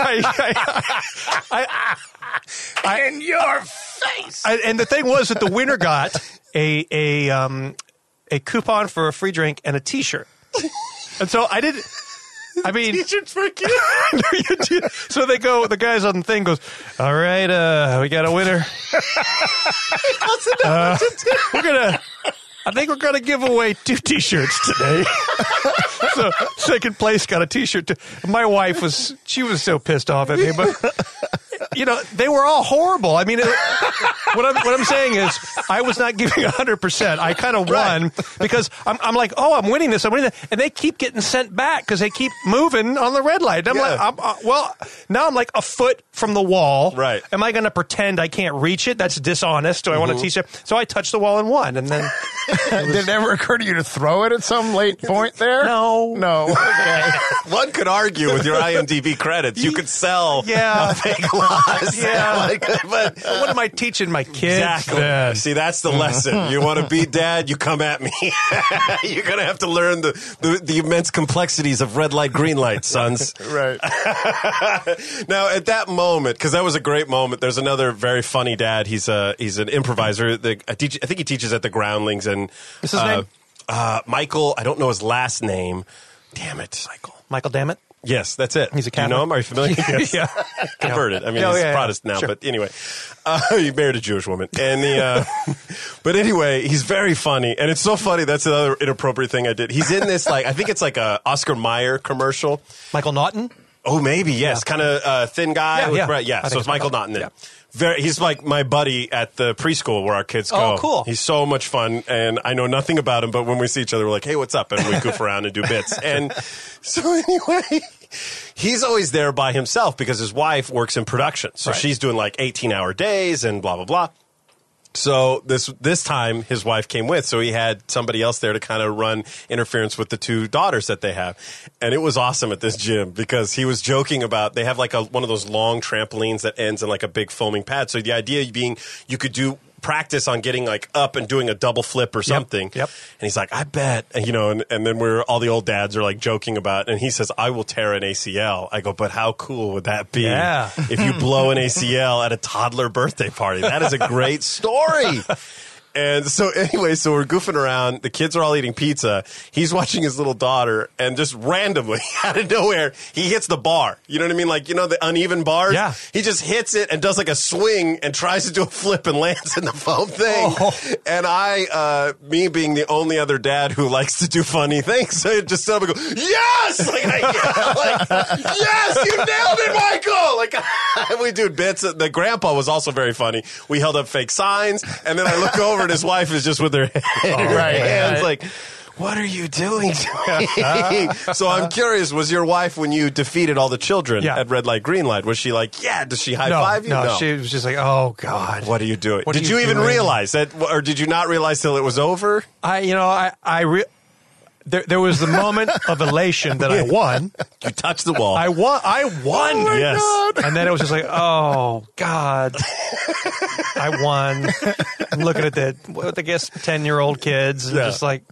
In your face. And the thing was that the winner got a coupon for a free drink and a T-shirt. And so I didn't. I mean, T-shirts for kids. So they go. The guys on the thing goes, "All right, we got a winner. I think we're gonna give away 2 T-shirts today." So second place got a T-shirt. My wife was so pissed off at me, but they were all horrible. I mean, what I'm saying is I was not giving 100%. I kind of won because I'm like, oh, I'm winning this, and they keep getting sent back because they keep moving on the red light. I'm now I'm like a foot from the wall. Right? Am I going to pretend I can't reach it? That's dishonest. Do I want to teach it? So I touched the wall and won, and then. Did it ever occur to you to throw it at some late point there? No. Okay. One could argue with your IMDb credits, you could sell a fake loss. Yeah. But what am I teaching my kids? exactly. then? See, that's the lesson. You want to be dad, you come at me. You're going to have to learn the immense complexities of red light, green light, sons. Right. Now, at that moment, because that was a great moment, there's another very funny dad. He's an improviser. I think he teaches at the Groundlings. And What's his name? Michael, I don't know his last name. Damn it. Michael Dammit? Yes, that's it. He's a Do you Catholic. know him? Are you familiar? Yes. Yeah. Converted. I mean, Oh, he's yeah, Protestant now, sure. but anyway. He married a Jewish woman. And but anyway, he's very funny. And it's so funny. That's another inappropriate thing I did. He's in this, I think it's like a Oscar Mayer commercial. Michael Naughton? Oh, maybe, yes. Yeah. Kind of thin guy. Yeah, with yeah. Brett. Yeah, I think so it's it's Michael Michael. Naughton. Yeah. He's like my buddy at the preschool where our kids go. Oh, cool. He's so much fun, and I know nothing about him, but when we see each other, we're like, hey, what's up? And we goof around and do bits. And so anyway, he's always there by himself because his wife works in production. So Right. she's doing like 18-hour days and blah, blah, blah. So this time his wife came with, so he had somebody else there to kind of run interference with the 2 daughters that they have. And it was awesome at this gym because he was joking about they have like one of those long trampolines that ends in like a big foaming pad. So the idea being you could do practice on getting like up and doing a double flip or something. Yep. And he's like, I bet, and then all the old dads are like joking about, and he says, I will tear an ACL. I go, but how cool would that be Yeah. if you blow an ACL at a toddler birthday party? That is a great story. And so anyway, so we're goofing around. The kids are all eating pizza. He's watching his little daughter, and just randomly, out of nowhere, he hits the bar. You know what I mean? Like, the uneven bars? Yeah. He just hits it and does like a swing and tries to do a flip and lands in the foam thing. Oh. And me being the only other dad who likes to do funny things, I just stood up and go, yes! Like, yes, you nailed it, Michael! Like, we do bits. The grandpa was also very funny. We held up fake signs, and then I look over and his wife is just with her hands like, what are you doing to me? So I'm curious, was your wife, when you defeated all the children Yeah. at red light, green light, was she like, yeah, does she high five you? No, she was just like, oh, God. What are you doing? What Did are you you even doing? realize that, or did you not realize till it was over? There was the moment of elation that I won. You touched the wall. I won. Oh yes. God. And then it was just like, oh, God. I won. I'm looking at I guess, 10-year-old kids. And Yeah. just like,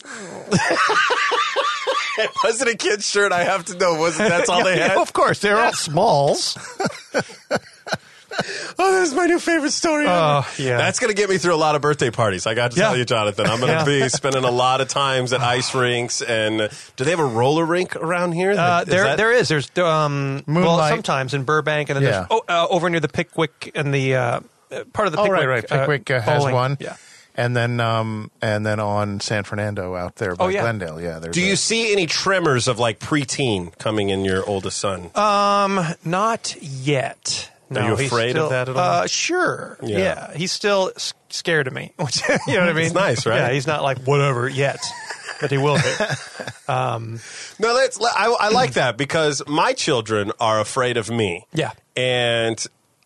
Was it a kid's shirt? I have to know. That's all they had? Of course, they're all smalls. Oh, that's my new favorite story ever. Oh, yeah. That's going to get me through a lot of birthday parties. I got to tell you, Jonathan. I'm going to be spending a lot of times at ice rinks. And do they have a roller rink around here? There is. There's sometimes in Burbank, and then Yeah. there's over near the Pickwick and the part of the Pickwick. Right. Pickwick has bowling. one. Yeah. And then on San Fernando out there by Glendale. Yeah. Do you see any tremors of like preteen coming in your oldest son? Not yet. No, Are you he's afraid still, of that at all? Sure. Yeah. Yeah. He's still scared of me. You know what I mean? It's nice, right? Yeah, he's not like whatever yet, but he will be. No, I like that because my children are afraid of me. Yeah. And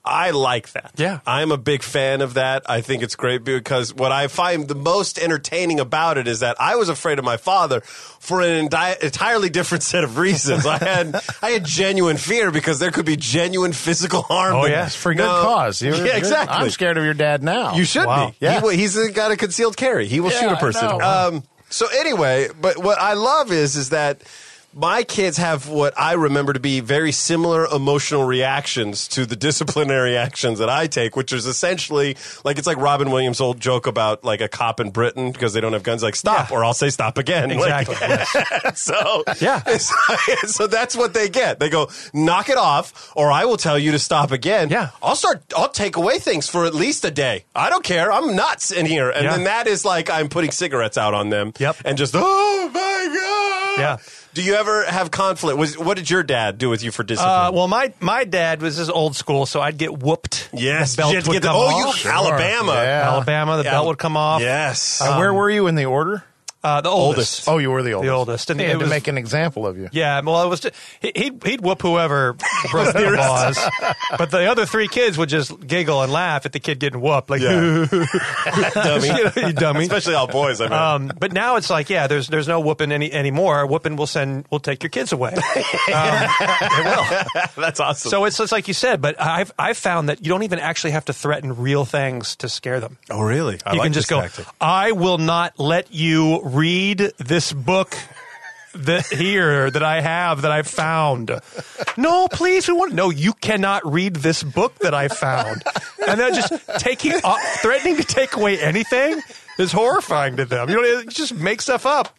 I like that. Yeah. I'm a big fan of that. I think it's great because what I find the most entertaining about it is that I was afraid of my father for an entirely different set of reasons. I had genuine fear because there could be genuine physical harm. Oh, but yeah. For good cause. Yeah, exactly. I'm scared of your dad now. You should Wow. be. Yeah. He's got a concealed carry. He will Yeah, shoot a I person. know. So anyway, but what I love is that my kids have what I remember to be very similar emotional reactions to the disciplinary actions that I take, which is essentially like it's like Robin Williams' old joke about like a cop in Britain because they don't have guns, like stop, Yeah. or I'll say stop again. Exactly. Like, so Yeah. so that's what they get. They go knock it off, or I will tell you to stop again. Yeah. I'll take away things for at least a day. I don't care. I'm nuts in here, and Yeah. then that is like I'm putting cigarettes out on them. Yep. And just oh my god. Yeah. Do you ever have conflict? What did your dad do with you for discipline? Well, my dad was his old school, so I'd get whooped. yes, The belt you had to would get the- come oh, off. you Alabama. Yeah. Alabama, the Yeah. belt would come off. Yes. Where were you in the order? The oldest. Oh, you were the oldest. The oldest. And They it had to was- make an example of you. Yeah, well, it was he'd whoop whoever broke the laws, but the other three kids would just giggle and laugh at the kid getting whooped, like Yeah. dummy, you dummy. Especially all boys. I mean. But now it's like, yeah, there's no whooping anymore. Whooping will take your kids away. It will. That's awesome. So it's like you said, but I've found that you don't even actually have to threaten real things to scare them. oh, really? I You like can just this go, tactic. I will not let you read this book that I have that I found. No, please, we want. No, you cannot read this book that I found. And then just threatening to take away anything is horrifying to them. You just make stuff up.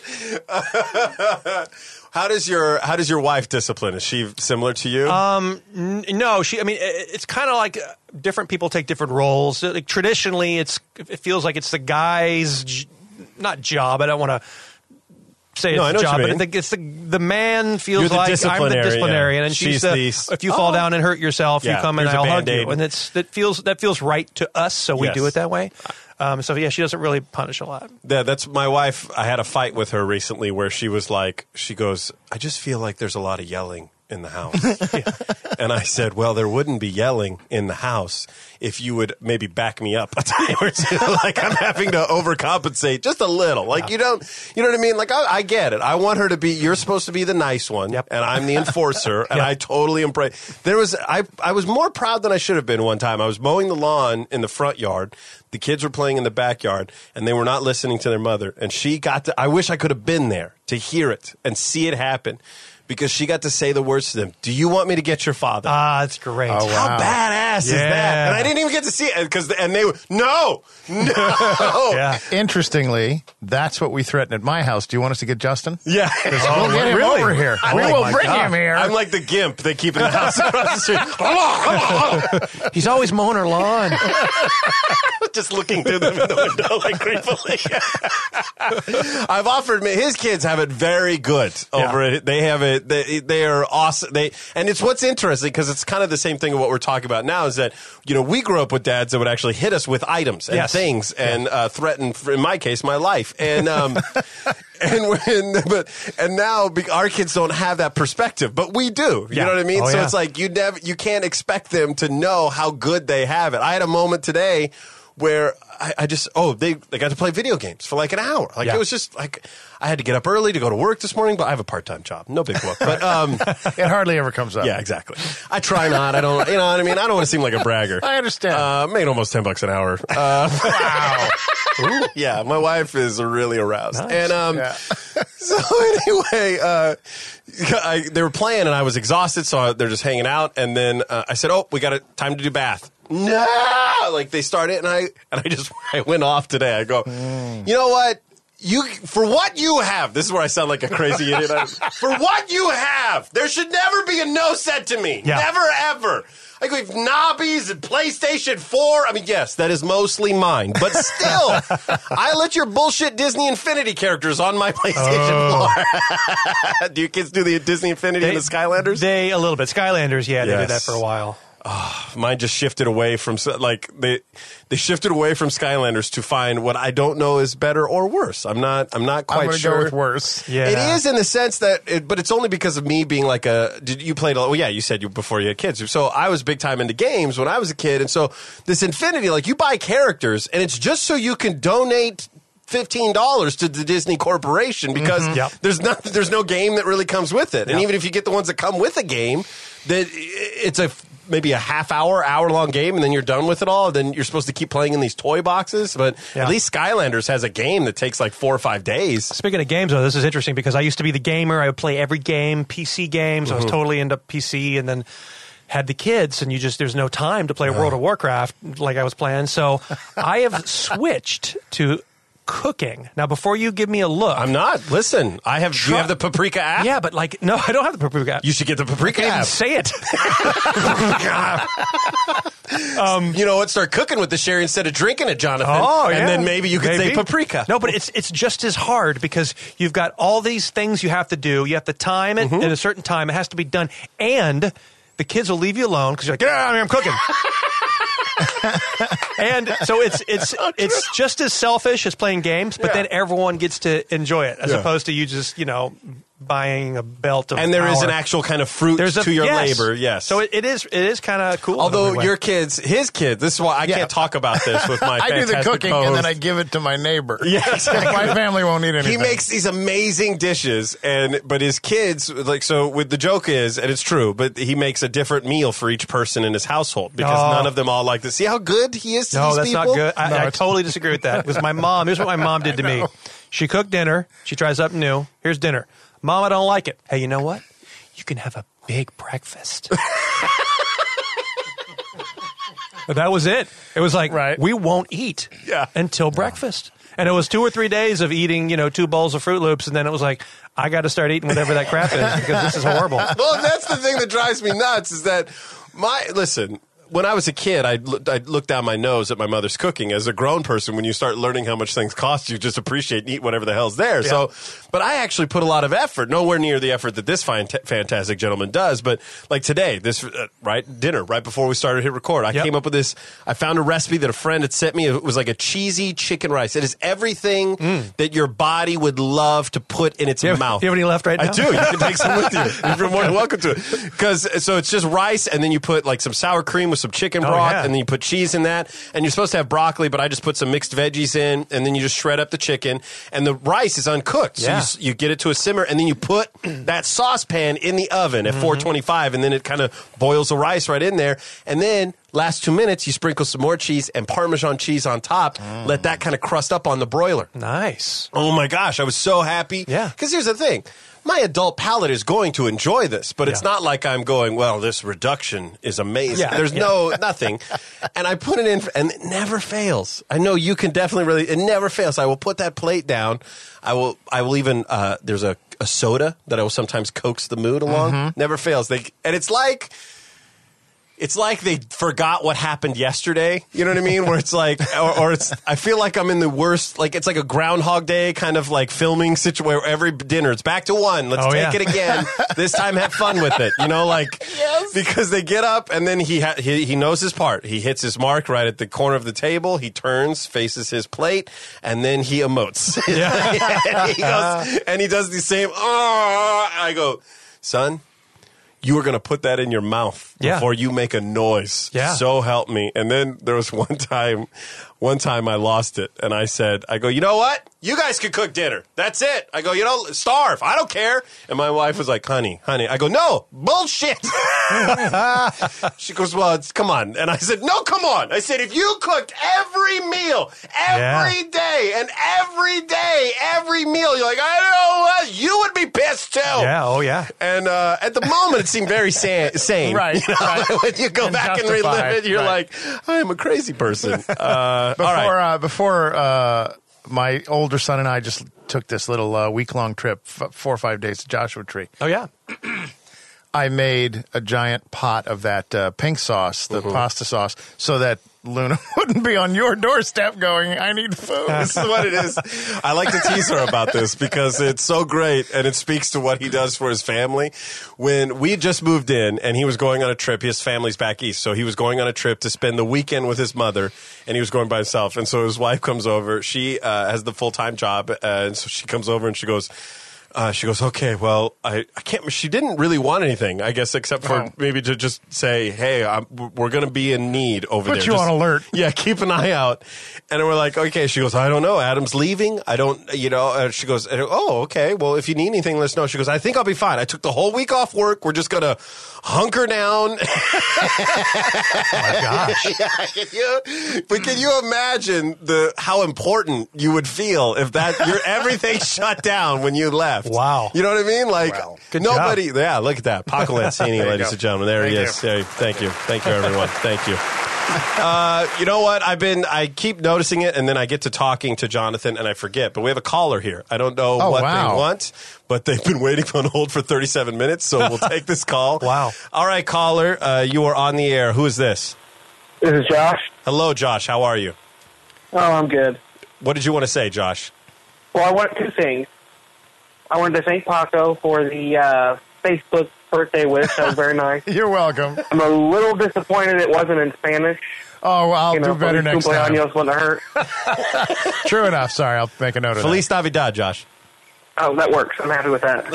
How does your wife discipline? Is she similar to you? No, it's kind of like different people take different roles. Like traditionally, it feels like it's the guy's not job. I don't want to say No, I it's know a what job, you but I mean. think it's the man feels You're the like I'm the disciplinarian, disciplinarian, yeah. and She's she's the- if you fall down and hurt yourself, Yeah, you come and here's a I'll hug Band-Aid. you, and that feels right to us, so we Yes. do it that way. So yeah, she doesn't really punish a lot. That's my wife. I had a fight with her recently where she goes, I just feel like there's a lot of yelling in the house. And I said, well, there wouldn't be yelling in the house if you would maybe back me up a time or two. Like I'm having to overcompensate just a little. Like you know what I mean? Like I get it. I want her to be, you're supposed to be the nice one. Yep. And I'm the enforcer. And I totally embrace. I was more proud than I should have been one time. I was mowing the lawn in the front yard. The kids were playing in the backyard and they were not listening to their mother. And I wish I could have been there to hear it and see it happen. Because she got to say the words to them. Do you want me to get your father? That's great. Oh, wow. How badass is Yeah. that? And I didn't even get to see it and they were no. Yeah. Interestingly, that's what we threatened at my house. Do you want us to get Justin? Yeah. We'll get him really? over here. Oh, We my will bring God. him here. I'm like the gimp they keep in the house across the street. He's always mowing her lawn. Just looking through them in the window like gratefully. I've offered me. His kids have it very good over it. They have it. They are awesome. And it's what's interesting because it's kind of the same thing of what we're talking about now is that we grew up with dads that would actually hit us with items and Yes. things and threaten, in my case, my life and. And now our kids don't have that perspective, but we do. You Yeah. know what I mean? Oh, So yeah. it's like you can't expect them to know how good they have it. I had a moment today where I just they got to play video games for like an hour. Like Yeah. it was just like I had to get up early to go to work this morning, but I have a part-time job, no big whoop. But It hardly ever comes up. yeah, exactly. I try not. I don't. You know what I mean? I don't want to seem like a bragger. I understand. Made almost $10 an hour. Wow. Yeah, my wife is really aroused. Nice. And Yeah. so anyway, they were playing and I was exhausted, so they're just hanging out. And then I said, "Oh, we got time to do bath." No, like they started, and I went off today. I go, you know what? For what you have, this is where I sound like a crazy idiot. For what you have, there should never be a no said to me. Yeah. Never, ever. I go, Nobbies and PlayStation 4. I mean, yes, that is mostly mine. But still, I let your bullshit Disney Infinity characters on my PlayStation 4. Do your kids do the Disney Infinity and the Skylanders? They a little bit. Skylanders, yeah, they did Yes. that for a while. Mine just shifted away from they shifted away from Skylanders to find what I don't know is better or worse. I'm not quite I'm gonna sure. go with worse. Yeah. It is in the sense that, but it's only because of me being like did you played? Well, yeah, you said before you had kids. So I was big time into games when I was a kid, and so this Infinity, like you buy characters, and it's just so you can donate $15 to the Disney Corporation because there's no game that really comes with it, and even if you get the ones that come with a game, that it's maybe a hour-long game, and then you're done with it all. Then you're supposed to keep playing in these toy boxes. But at least Skylanders has a game that takes like 4 or 5 days. Speaking of games, though, this is interesting because I used to be the gamer. I would play every game, PC games. I was totally into PC, and then had the kids, and there's no time to play World of Warcraft like I was playing. So I have switched to cooking. Now, before you give me a look. I'm not. Listen, do you have the Paprika app? Yeah, but no, I don't have the Paprika app. You should get the Paprika I can't app. even say it. You know what? Start cooking with the sherry instead of drinking it, Jonathan. Oh, yeah. And then maybe you could say Paprika. No, but it's just as hard because you've got all these things you have to do. You have to time it at a certain time. It has to be done. And the kids will leave you alone because you're like, get out of here, I'm cooking. And so it's just as selfish as playing games, but then everyone gets to enjoy it as opposed to you just, buying a belt of and there is power. an actual kind of fruit to your labor. Yes. So it is kind of cool. Although his kids, this is why I can't talk about this with my I do the fantastic cooking co-host. and then I give it to my neighbor. Yes. My family won't eat anything. He makes these amazing dishes, but his kids, with the joke is, and it's true, but he makes a different meal for each person in his household because none of them all like to see how good he is to these that's people. not good. I totally disagree with that because here's what my mom did to me. She cooked dinner. She tries something new. Here's dinner. Mom, I don't like it. Hey, you know what? You can have a big breakfast. But that was it. It was like, we won't eat until breakfast. And it was 2 or 3 days of eating, 2 bowls of Fruit Loops, and then it was like, I got to start eating whatever that crap is because this is horrible. Well, that's the thing that drives me nuts is that listen, when I was a kid, I'd look down my nose at my mother's cooking. As a grown person, when you start learning how much things cost, you just appreciate and eat whatever the hell's there. Yeah. So, but I actually put a lot of effort, nowhere near the effort that this fantastic gentleman does. But like today, this dinner right before we started hit record, I came up with this. I found a recipe that a friend had sent me. It was like a cheesy chicken rice. It is everything that your body would love to put in its mouth. Do you have any left right now? I do. You can take some with you. You're more than welcome to it. So it's just rice, and then you put like some sour cream with some chicken broth, and then you put cheese in that, and you're supposed to have broccoli, but I just put some mixed veggies in, and then you just shred up the chicken, and the rice is uncooked, so you get it to a simmer, and then you put that saucepan in the oven at 425, and then it kind of boils the rice right in there, and then last 2 minutes, you sprinkle some more cheese and Parmesan cheese on top, let that kind of crust up on the broiler. Nice. Oh my gosh, I was so happy. Yeah. Because here's the thing. My adult palate is going to enjoy this, but it's not like I'm going, well, this reduction is amazing. Yeah. There's nothing. And I put it in, and it never fails. I know you can definitely it never fails. I will put that plate down. I will even, there's a soda that I will sometimes coax the mood along. Never fails. And it's like they forgot what happened yesterday. You know what I mean? Where it's like, or it's, I feel like I'm in the worst, like it's like a Groundhog Day kind of like filming situation where every dinner, it's back to one. Let's take it again. This time have fun with it. Because they get up and then he knows his part. He hits his mark right at the corner of the table. He turns, faces his plate, and then he emotes. and he does the same, I go, son, you are going to put that in your mouth before you make a noise. Yeah. So help me. And then there was one time I lost it. And I go, you know what? You guys can cook dinner. That's it. I go, starve. I don't care. And my wife was like, honey. I go, no, bullshit. She goes, well, come on. And I said, no, come on. I said, if you cooked every meal, every day, and every meal, you're like, I know what, you would be pissed too. Yeah, oh yeah. And at the moment, it seemed very sane. Right. When you go back and relive it, you're like, I am a crazy person. Before my older son and I just took this little week-long trip, 4 or 5 days to Joshua Tree. Oh yeah. I made a giant pot of that pink sauce, the pasta sauce, so that Luna wouldn't be on your doorstep going, I need food. This is what it is. I like to tease her about this because it's so great and it speaks to what he does for his family. When we just moved in and he was going on a trip, his family's back east, so he was going on a trip to spend the weekend with his mother and he was going by himself. And so his wife comes over. She has the full-time job and so she comes over and she goes, okay, well, I can't, she didn't really want anything, I guess, except for maybe to just say, hey, we're going to be in need over there. Put you on alert. Yeah, keep an eye out. And we're like, okay. She goes, I don't know. Adam's leaving. I don't, she goes, oh, okay. Well, if you need anything, let us know. She goes, I think I'll be fine. I took the whole week off work. We're just going to hunker down. Oh, my gosh. Yeah, but can you imagine how important you would feel if everything shut down when you left? Wow. You know what I mean? Like, Good nobody, job. yeah, look at that. Paco Lancini, ladies and gentlemen. There he is. Thank you. Thank you, everyone. Thank you. You know what? I keep noticing it, and then I get to talking to Jonathan, and I forget. But we have a caller here. I don't know what they want, but they've been waiting on hold for 37 minutes, so we'll take this call. Wow. All right, caller, you are on the air. Who is this? This is Josh. Hello, Josh. How are you? Oh, I'm good. What did you want to say, Josh? Well, I want two things. I wanted to thank Paco for the Facebook birthday wish. That was very nice. You're welcome. I'm a little disappointed it wasn't in Spanish. Oh, well, I'll do better next time. Cumpleaños wouldn't hurt. True enough. Sorry, I'll make a note of Feliz Navidad, Josh. Oh, that works. I'm happy with that.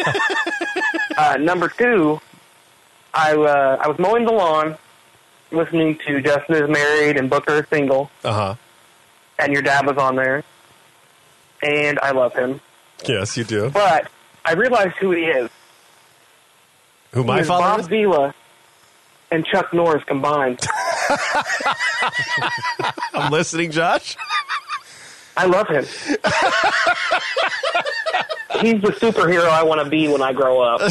Number two, I was mowing the lawn, listening to Justin is Married and Booker is Single. Uh-huh. And your dad was on there. And I love him. Yes, you do. But I realized who he is. Who my He is father Bob is? Vila and Chuck Norris combined. I'm listening, Josh. I love him. He's the superhero I want to be when I grow up.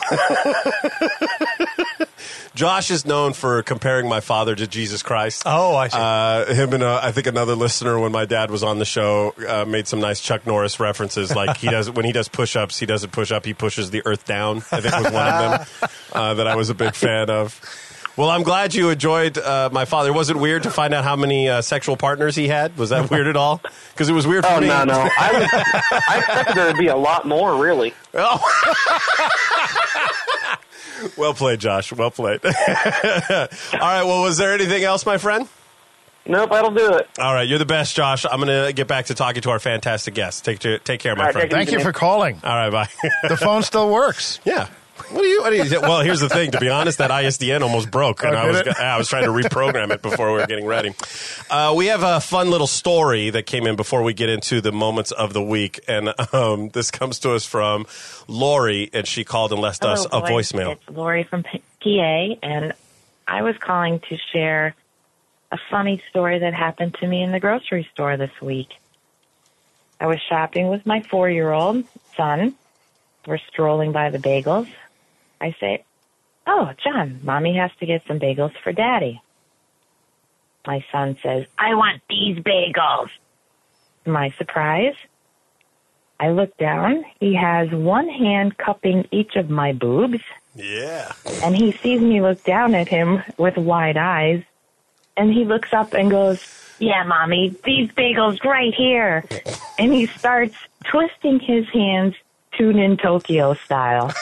Josh is known for comparing my father to Jesus Christ. Oh, I see. Him and I think another listener, when my dad was on the show, made some nice Chuck Norris references. Like when he does push-ups, he doesn't push up, he pushes the earth down. I think was one of them that I was a big fan of. Well, I'm glad you enjoyed my father. Was it weird to find out how many sexual partners he had? Was that weird at all? Because it was weird for me. Oh, no. I expected there to be a lot more, really. Oh. Well played, Josh. Well played. All right. Well, was there anything else, my friend? Nope, that'll do it. All right. You're the best, Josh. I'm going to get back to talking to our fantastic guests. Take care, my All right, friend. Thank you for calling. All right. Bye. The phone still works. Yeah. What do you? Well, here's the thing. To be honest, that ISDN almost broke, and I was trying to reprogram it before we were getting ready. We have a fun little story that came in before we get into the moments of the week, and this comes to us from Lori, and she called and left us a voicemail. It's Lori from PA, and I was calling to share a funny story that happened to me in the grocery store this week. I was shopping with my 4-year-old son. We're strolling by the bagels. I say, "Oh, John, Mommy has to get some bagels for Daddy." My son says, "I want these bagels." To my surprise, I look down. He has one hand cupping each of my boobs. Yeah. And he sees me look down at him with wide eyes. And he looks up and goes, "Yeah, Mommy, these bagels right here." And he starts twisting his hands Tune in Tokyo style.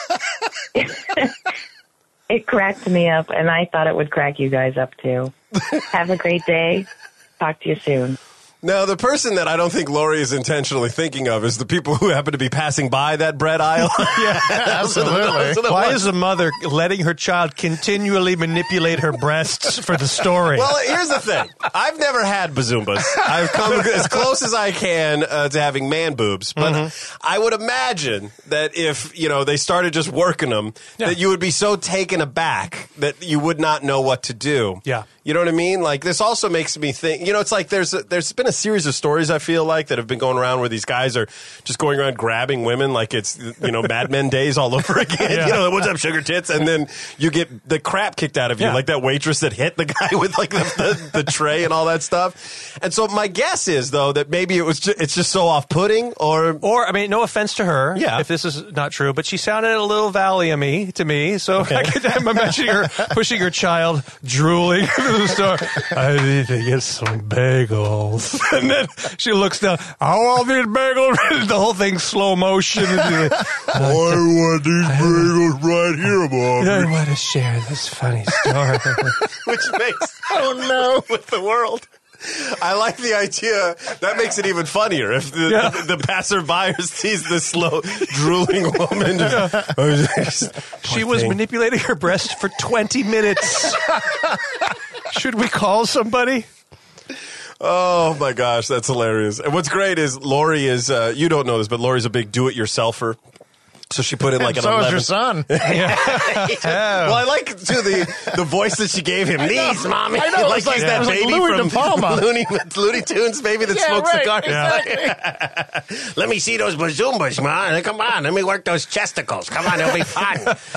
It cracked me up, and I thought it would crack you guys up, too. Have a great day. Talk to you soon. Now, the person that I don't think Lori is intentionally thinking of is the people who happen to be passing by that bread aisle. Yeah, absolutely. Why is a mother letting her child continually manipulate her breasts for the story? Well, here's the thing. I've never had bazoombas. I've come as close as I can to having man boobs. But I would imagine that if, they started just working them, that you would be so taken aback that you would not know what to do. Yeah. You know what I mean? Like, this also makes me think, it's like there's been a series of stories, I feel like, that have been going around where these guys are just going around grabbing women like it's, Mad Men days all over again. Yeah. What's up, sugar tits? And then you get the crap kicked out of you, like that waitress that hit the guy with like the tray and all that stuff. And so my guess is, though, that maybe it's just so off-putting or, I mean, no offense to her, if this is not true, but she sounded a little Valium-y to me. So I'm imagining her pushing her child, drooling to the store. I need to get some bagels. And then she looks down. I want these bagels. The whole thing slow motion. I want these bagels right here, Mom. I want to share this funny story. Which makes, with the world. I like the idea. That makes it even funnier if the passerby sees this slow, drooling woman. She was manipulating her breast for 20 minutes. Should we call somebody? Oh, my gosh. That's hilarious. And what's great is Lori is, you don't know this, but Lori's a big do-it-yourselfer. So she put in like an 11. So is your son. Well, I like, too, the voice that she gave him. Knees, Mommy. I know. Like he's that baby Louis from De Palma. Looney Tunes baby that smokes cigars. Exactly. Let me see those bazoombas, man. Come on. Let me work those chesticles. Come on. It'll be fun.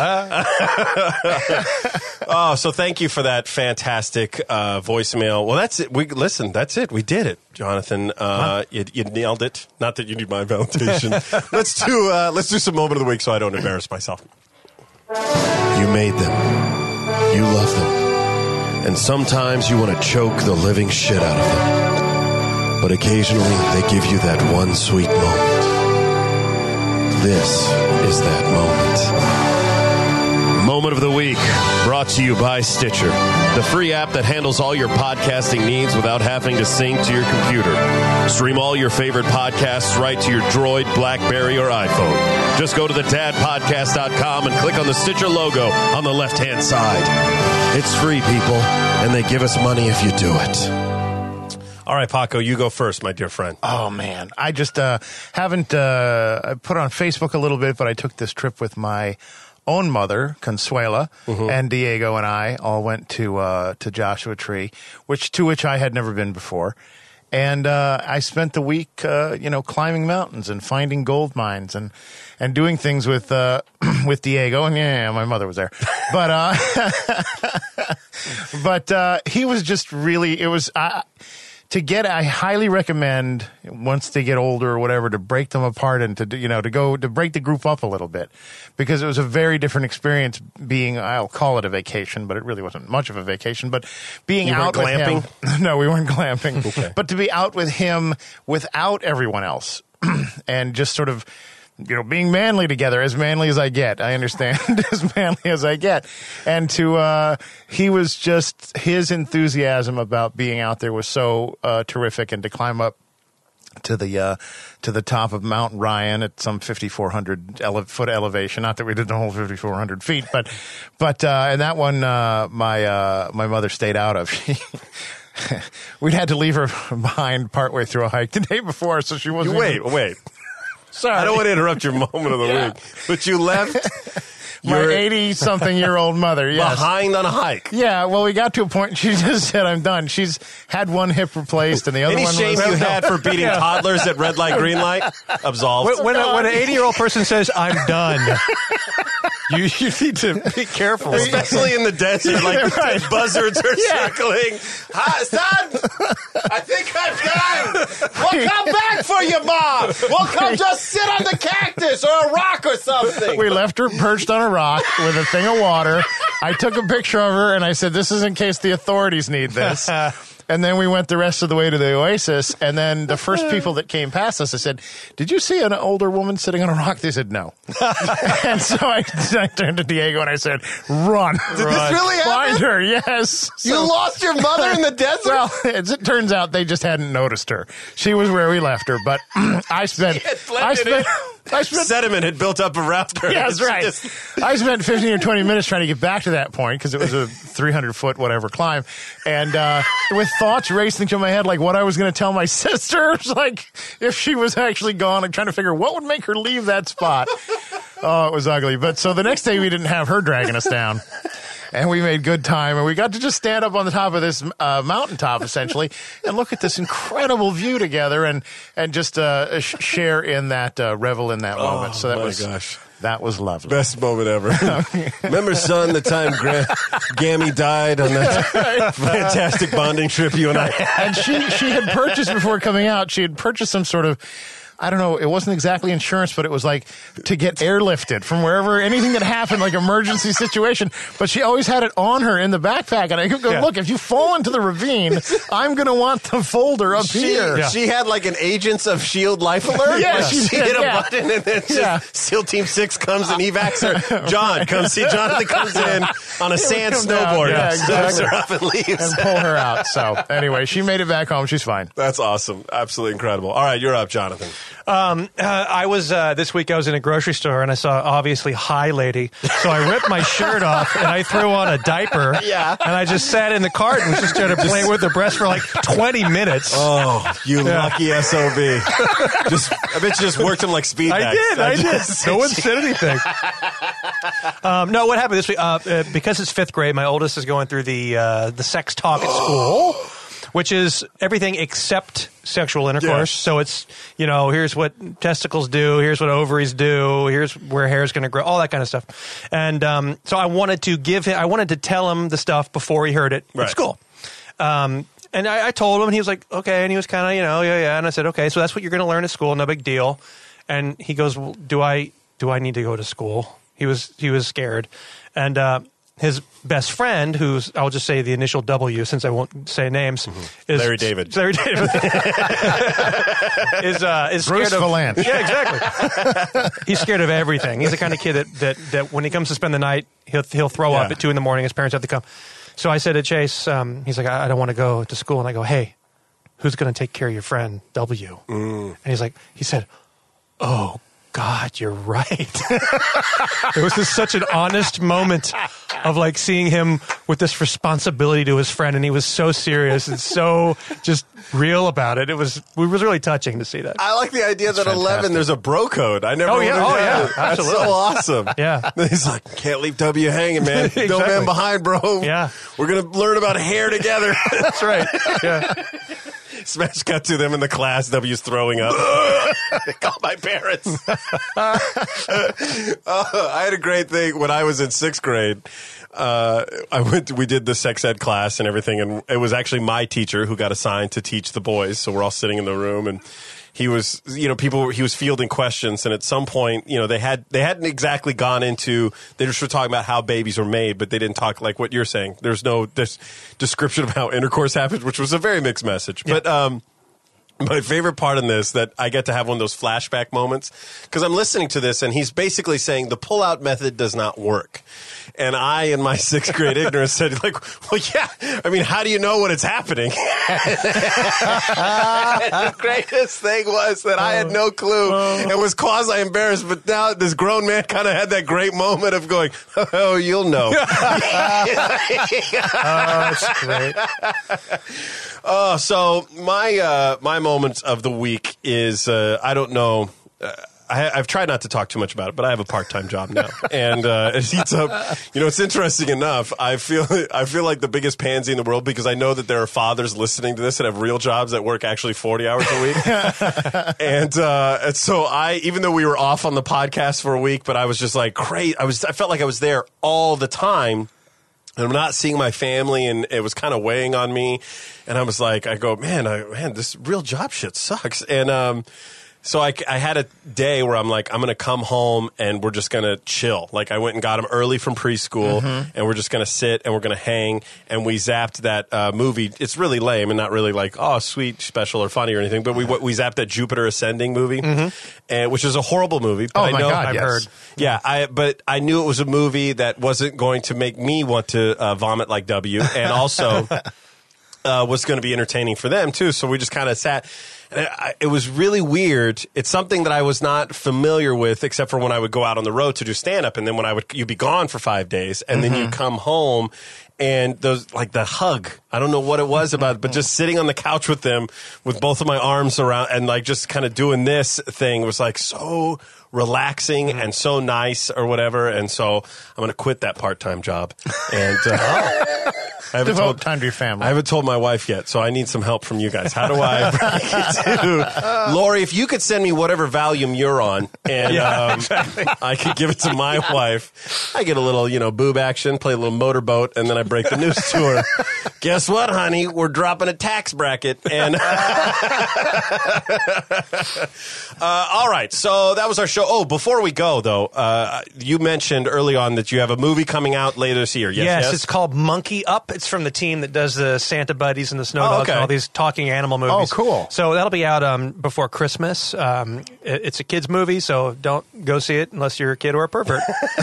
So thank you for that fantastic voicemail. Well, that's it. That's it. We did it, Jonathan. You nailed it. Not that you need my validation. Let's do some moment of the week so I don't embarrass myself. You made them. You love them. And sometimes you want to choke the living shit out of them. But occasionally they give you that one sweet moment. This is that moment. Moment of the week, brought to you by Stitcher, the free app that handles all your podcasting needs without having to sync to your computer. Stream all your favorite podcasts right to your Droid, BlackBerry, or iPhone. Just go to thedadpodcast.com and click on the Stitcher logo on the left-hand side. It's free, people, and they give us money if you do it. All right, Paco, you go first, my dear friend. Oh, man. I just haven't I put on Facebook a little bit, but I took this trip with my own mother, Consuela, and Diego and I all went to Joshua Tree, which I had never been before. And I spent the week, climbing mountains and finding gold mines and doing things with Diego. And my mother was there, but he was just really. It was I highly recommend once they get older or whatever to break them apart and to break the group up a little bit, because it was a very different experience being, I'll call it a vacation, but it really wasn't much of a vacation, but being out with him. No, we weren't glamping. Okay. But to be out with him without everyone else and just sort of, being manly together, as manly as I get. I understand, as manly as I get. And he was just, his enthusiasm about being out there was so terrific, and to climb up to the top of Mount Ryan at some 5,400 foot elevation. Not that we did the whole 5,400 feet, but and that one, my mother stayed out of. We'd had to leave her behind partway through a hike the day before, so she wasn't. Wait. Sorry. I don't want to interrupt your moment of the week, but you left my 80-something-year-old mother, yes. Behind on a hike. Yeah, well, we got to a point and she just said, I'm done. She's had one hip replaced and the other Any one was... shame you had for beating toddlers at red light, green light? Absolved. When an 80-year-old person says, I'm done, you need to be careful. Especially in the desert, like buzzards are circling. Hi, son, I think I'm done. We'll come back for you, Mom. We'll come just sit on the cactus or a rock or something. We left her perched on a rock with a thing of water. I took a picture of her and I said, this is in case the authorities need this. And then we went the rest of the way to the oasis. And then the first people that came past us, I said, did you see an older woman sitting on a rock? They said, no. And so I turned to Diego and I said, run. Did this really happen? Find her, yes. You lost your mother in the desert? Well, as it turns out, they just hadn't noticed her. She was where we left her. But I spent sediment had built up around her. Yeah, that's right. I spent 15 or 20 minutes trying to get back to that point because it was a 300-foot whatever climb. And with thoughts racing through my head, like what I was going to tell my sisters, like if she was actually gone, and trying to figure what would make her leave that spot. Oh, it was ugly. But so the next day we didn't have her dragging us down. and we made good time, and we got to just stand up on the top of this mountaintop, essentially, and look at this incredible view together, and just share in that, revel in that moment. So that was lovely. Best moment ever. Remember, son, the time Gammy died on that fantastic bonding trip you and I had? And she had purchased, before coming out, she had purchased some sort of, I don't know, it wasn't exactly insurance, but it was like to get airlifted from wherever, anything that happened, like emergency situation. But she always had it on her in the backpack. And I could go, look, if you fall into the ravine, I'm going to want the folder up here. She had like an Agents of S.H.I.E.L.D. life alert. Yeah, like she hit a yeah. button and then just SEAL Team 6 comes and evacs her. John, come see Jonathan comes in on a sand snowboard. Yeah, exactly. Picks her up and leaves. And pull her out. So anyway, she made it back home. She's fine. That's awesome. Absolutely incredible. All right, you're up, Jonathan. I was this week. I was in a grocery store and I saw obviously Hi Lady. So I ripped my shirt off and I threw on a diaper. Yeah. And I just sat in the cart and just started playing with the breast for like 20 minutes. Oh, you lucky SOB! I bet you just worked him like speed. I did. No one said anything. No, what happened this week? Because it's 5th grade, my oldest is going through the sex talk at school, which is everything except sexual intercourse. Yes. So it's, here's what testicles do, here's what ovaries do, here's where hair is going to grow, all that kind of stuff. And so I wanted to tell him the stuff before he heard it at school. And I told him, and he was like, okay. And he was kind of, yeah. And I said, okay, so that's what you're going to learn at school, no big deal. And he goes, well, do I need to go to school? He was scared. And his best friend, who's, I'll just say the initial W since I won't say names, is Larry David. Larry David is Bruce scared of Valanche. Yeah, exactly. He's scared of everything. He's the kind of kid that when he comes to spend the night, he'll throw up at 2 a.m. His parents have to come. So I said to Chase, he's like, I don't want to go to school, and I go, hey, who's going to take care of your friend W? And he said, oh, God, you're right. It was just such an honest moment of like seeing him with this responsibility to his friend, and he was so serious and so just real about it. It was really touching to see that. I like the idea that 11, there's a bro code. I never. Yeah, That's absolutely. so awesome. Yeah. He's like, can't leave W hanging, man. Exactly. No man behind, bro. Yeah. We're gonna learn about hair together. That's right. Yeah. Smash cut to them in the class. W's throwing up. They call my parents. I had a great thing when I was in 6th grade. We did the sex ed class and everything, and it was actually my teacher who got assigned to teach the boys. So we're all sitting in the room, and he was, he was fielding questions, and at some point, they hadn't exactly gone into, they just were talking about how babies are made, but they didn't talk like what you're saying. There's no description of how intercourse happens, which was a very mixed message. Yeah. But, my favorite part in this, that I get to have one of those flashback moments, because I'm listening to this and he's basically saying the pull-out method does not work. And I, in my 6th grade ignorance, said, like, well, yeah, I mean, how do you know when it's happening? The greatest thing was that I had no clue and was quasi-embarrassed, but now this grown man kind of had that great moment of going, oh, you'll know. That's great. So my moments of the week is I don't know. I've tried not to talk too much about it, but I have a part-time job now, and it heats up. It's interesting enough. I feel like the biggest pansy in the world because I know that there are fathers listening to this that have real jobs that work actually 40 hours a week, and so even though we were off on the podcast for a week, but I was just like great. I felt like I was there all the time. And I'm not seeing my family, and it was kind of weighing on me. And I was like, man, this real job shit sucks. And so I had a day where I'm like, I'm going to come home and we're just going to chill. Like I went and got him early from preschool, and we're just going to sit and we're going to hang. And we zapped that movie. It's really lame and not really like, oh, sweet, special, or funny or anything. But we zapped that Jupiter Ascending movie, and which is a horrible movie. But my God, I've yes. heard. Yeah, but I knew it was a movie that wasn't going to make me want to vomit like W, and also was going to be entertaining for them too. So we just kind of sat. And it was really weird. It's something that I was not familiar with, except for when I would go out on the road to do stand-up, and then when you'd be gone for 5 days, and then you come home, and those like the hug. I don't know what it was about, but just sitting on the couch with them, with both of my arms around, and like just kind of doing this thing was like so relaxing and so nice or whatever. And so I'm going to quit that part-time job. And I haven't Devote time to your family. I haven't told my wife yet, so I need some help from you guys. How do I break it to Lori? If you could send me whatever volume you're on, and I could give it to my wife, I get a little, boob action, play a little motorboat, and then I break the news to her. Guess what, honey? We're dropping a tax bracket, and all right. So that was our show. Oh, before we go though, you mentioned early on that you have a movie coming out later this year. Yes, it's called Monkey Up. It's from the team that does the Santa Buddies and the Snow Dogs and all these talking animal movies. Oh, cool. So that'll be out before Christmas. It's a kid's movie, so don't go see it unless you're a kid or a pervert.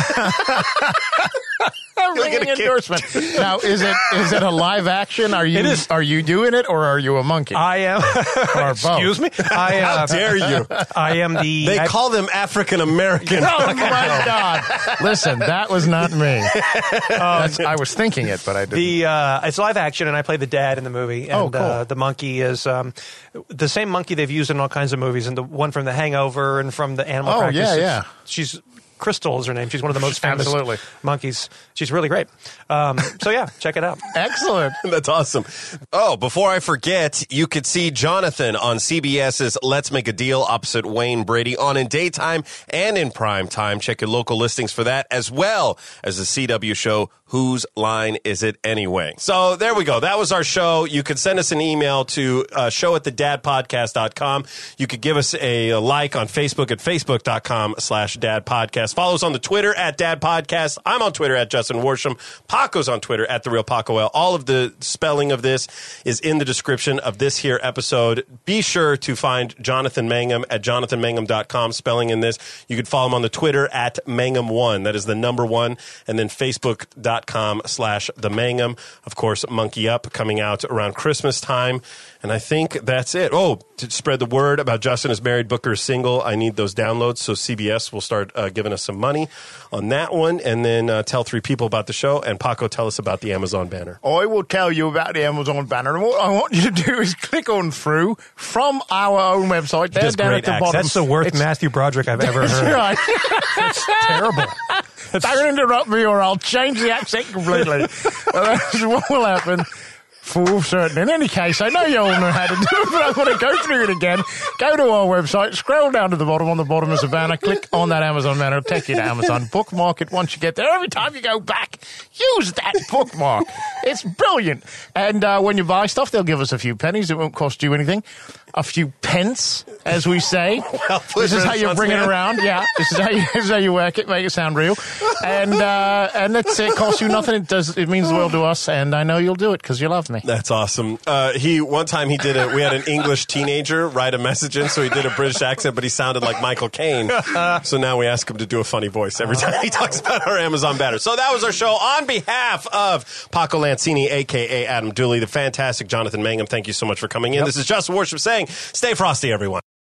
Ringing endorsement. Now, is it a live action? Are you It is. Are you doing it, or are you a monkey? I am. Or both? Excuse me. How dare you? I am the. They call them African American. Oh my God! Listen, that was not me. I was thinking it, but I didn't. It's live action, and I play the dad in the movie. And, cool. The monkey is the same monkey they've used in all kinds of movies, and the one from The Hangover and from the Animal Practice. Yeah. She's Crystal is her name. She's one of the most famous Absolutely. monkeys. She's really great. So yeah, check it out. Excellent. That's awesome. Oh, before I forget, you could see Jonathan on CBS's Let's Make a Deal opposite Wayne Brady on in daytime and in prime time. Check your local listings for that, as well as the CW show Whose Line Is It Anyway? So there we go. That was our show. You could send us an email to show@thedadpodcast.com. You could give us a like on Facebook at facebook.com/dadpodcast. Follow us on the Twitter at dadpodcast. I'm on Twitter at Justin Worsham. Paco's on Twitter at TheRealPacoL. All of the spelling of this is in the description of this here episode. Be sure to find Jonathan Mangum at jonathanmangum.com, spelling in this. You could follow him on the Twitter at Mangum1. That is the number 1. And then Facebook.com/The Mangum. Of course, Monkey Up coming out around Christmas time. And I think that's it. Oh, to spread the word about Justin is Married, Booker is single. I need those downloads, so CBS will start giving us some money on that one. And then tell 3 people about the show. And Paco, tell us about the Amazon banner. I will tell you about the Amazon banner. And what I want you to do is click on through from our own website. There, does down great at the accents. bottom. That's the worst Matthew Broderick I've ever That's heard. right. It's terrible. Don't interrupt me or I'll change the accent completely. Well, that's what will happen. For certain. In any case, I know you all know how to do it, but I want to go through it again. Go to our website, scroll down to the bottom. On the bottom is a banner. Click on that Amazon banner. It'll take you to Amazon. Bookmark it once you get there. Every time you go back, use that bookmark. It's brilliant. And when you buy stuff, they'll give us a few pennies. It won't cost you anything. A few pence, as we say. This is how you bring it around. Yeah, this is how you work it, make it sound real. And that's it. Costs you nothing. It means the world to us. And I know you'll do it because you love me. That's awesome. One time we had an English teenager write a message in, so he did a British accent, but he sounded like Michael Caine. So now we ask him to do a funny voice every time he talks about our Amazon banner. So that was our show. On behalf of Paco Lancini, a.k.a. Adam Dooley, the fantastic Jonathan Mangum, thank you so much for coming in. This is Justin Worship saying, stay frosty, everyone.